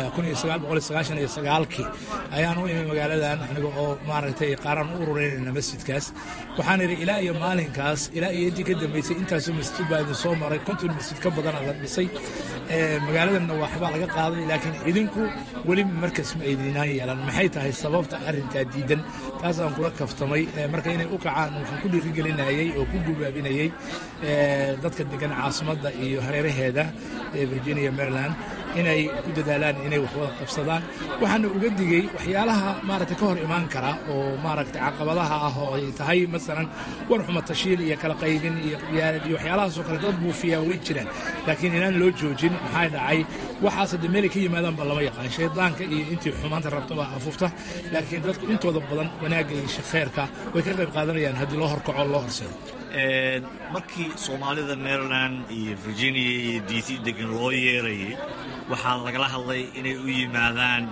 kii ayaan u imi magaaladan aniga oo maaragtay qaaraan u ururinayna masjidkaas. waxaan idhi ilaa iyo maalinkaas ilaa iyo intii ka dambaysay intaasoo masjid baa idin soo maray konton masjid ka badana la dhisay magaaladanna waxbaa laga qaaday laakiin idinku weli markas ma aydinaan yeelan. maxay tahay sababta arrintaa diidan? taasaan kula kaftamay marka inay u kacaan waxaan ku dhiirigelinayey oo ku gubaabinayey dadka degan caasimadda iyo hareeraheeda ee virginia maryland inay ku dadaalaan inay wax wada qabsadaan. waxaana uga digey waxyaalaha maaragtay ka hor imaan kara oo maaragtay caqabadaha ah oo ay tahay masalan war xuma tashiil iyo kala qaybin iyo qiyaalad iyo waxyaalahaasoo kale dad buufiyaa way jiraan laakiin inaan loo joojin. maxaa dhacay waxaas hadda meelay ka yimaadaan ba lama yaqaan. shaydaanka iyo intii xumaanta rabta baa afufta laakiin dadku intooda badan wanaagga iyo khayrka way ka qayb qaadanayaan haddii loo horkaco loo horseedo. markii soomaalida maryland iyo virginia iyo d c degan loo yeerayay waxaa lagala hadlay inay u yimaadaan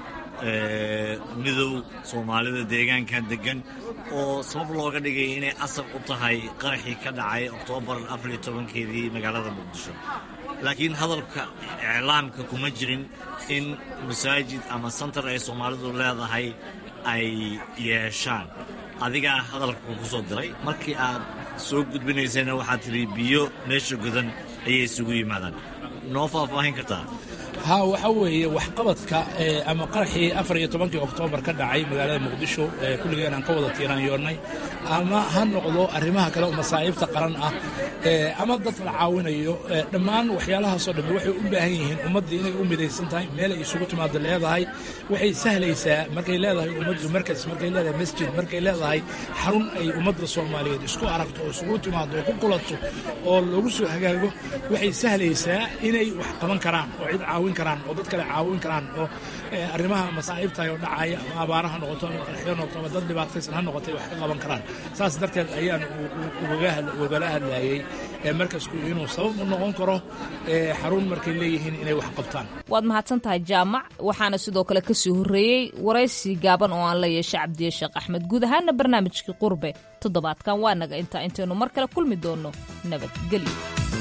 midow soomaalida deegaankan degan oo sabab looga dhigay inay asal u tahay qaraxii ka dhacay oktoobar afar iyo tobankeedii magaalada muqdisho. laakiin hadalka iclaamka kuma jirin in masaajid ama santar ay soomaalidu leedahay ay yeeshaan. adigaa hadalka ku soo diray markii aad soo gudbinaysayna waxaad tidhi biyo meesha godan ayay isugu yimaadaan. noo faahfaahin kartaa? ha waxa weeye waxqabadka ama qaraxii afar iyo tobankii oktoobar ka dhacay magaalada muqdisho kulligeen aan ka wada tiiraanyoonnay ama ha noqdo arrimaha kale oo masaa'ibta qaran ah ama dad la caawinayo dhammaan waxyaalahaasoo dhammi waxay u baahan yihiin ummadda inay u midaysan tahay meel ay isugu timaado leedahay. waxay sahlaysaa markay leedahay ummaddu markas markay leedahay masjid markay leedahay xarun ay ummadda soomaaliyeed isku aragto oo isugu timaado oo ku kulanto oo lagu soo hagaago waxay sahlaysaa inay wax qaban karaan oo cid caawin karaan oo dad kale caawin karaan oo arrimaha masaa'ibta oo dhacaya ama abaaraha noqoto ama qarxiyo noqoto ama dad dhibaataysan ha noqotay wax ka qaban karaan. saas darteed ayaan ugala hadlayey markasku inuu sabab u noqon karo xarun markay leeyihiin inay wax qabtaan. waad mahadsan tahay jaamac. waxaana sidoo kale ka sii horreeyey waraysi gaaban oo aan la yeeshay cabdiye sheekh axmed. guud ahaanna barnaamijkii qurbe toddobaadkan waa naga intaa intaynu mar kale kulmi doonno nabadgelyo.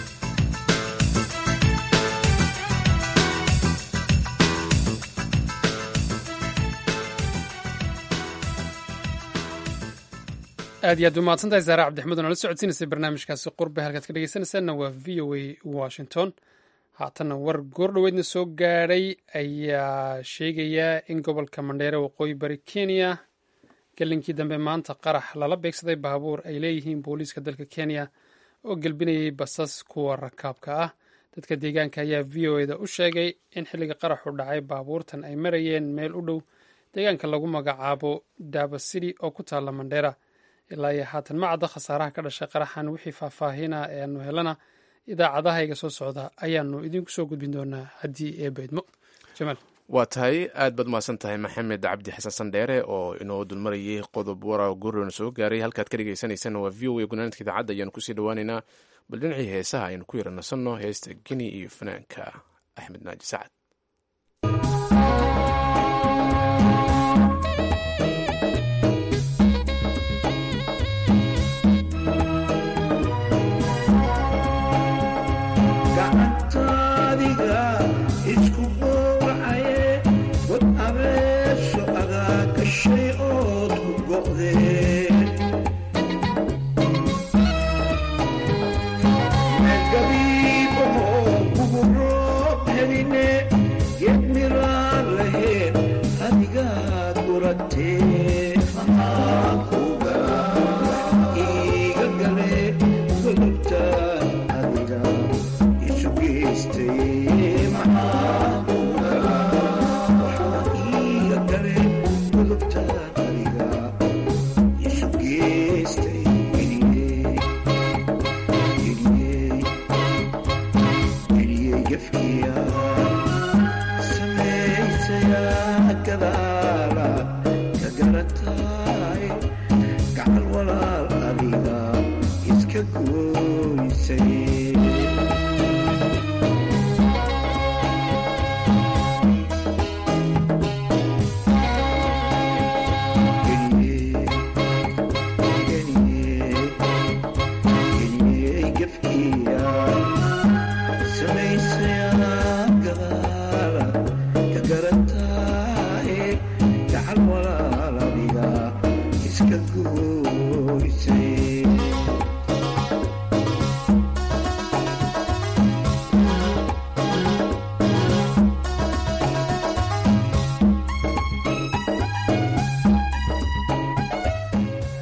aad iyo aad umahadsantahay saare cabdixmed oo nala socodsiinaysay barnaamijkaasi qurbe halkaad ka dhegeysanaysaanna waa v o a washington. haatanna war goordhoweydna soo gaadhay ayaa sheegaya in gobolka mandheere waqooyi bari kenya galinkii dambe maanta qarax lala beegsaday baabuur ay leeyihiin booliiska dalka kenya oo gelbinayay basas kuwa rakaabka ah. dadka deegaanka ayaa v o eda u sheegay in xilliga qaraxu dhacay baabuurtan ay marayeen meel u dhow deegaanka lagu magacaabo daba city oo ku taalla mandheera. ilaa iyo haatan ma cadda khasaaraha ka dhashay qaraxan. wixii faahfaahina ee aanu helana idaacadahayga soo socda ayaanu idinku soo gudbin doonaa haddii ee baydmo. jamaal waa tahay aad baad mahadsan tahay maxamed cabdi xasan sandheere oo inoo dulmarayay qodob wara gurona soo gaaray. halkaad ka dhegeysaneysana waa v o a gunaanadka idaacadda ayaanu kusii dhawaaneynaa. bal dhinacii heesaha aynu ku yara nasanno heesta geni iyo fanaanka axmed naaji sacad.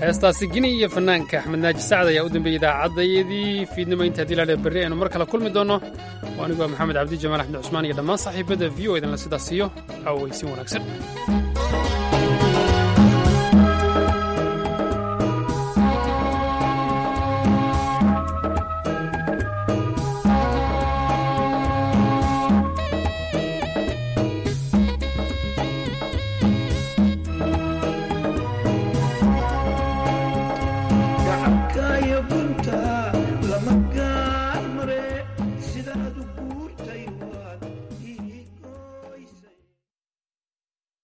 heestaasi gini iyo fanaanka axmed naaji sacad ayaa u dambeeyey idaacaddaydii fiidnimo inta haddii laadhee berri aynu mar kale kulmi doonno oo anigu waa maxamed cabdi jamaal axmed cusmaan iyo dhammaan saaxiibada v o idinla sidaas iyo aweysin wanaagsan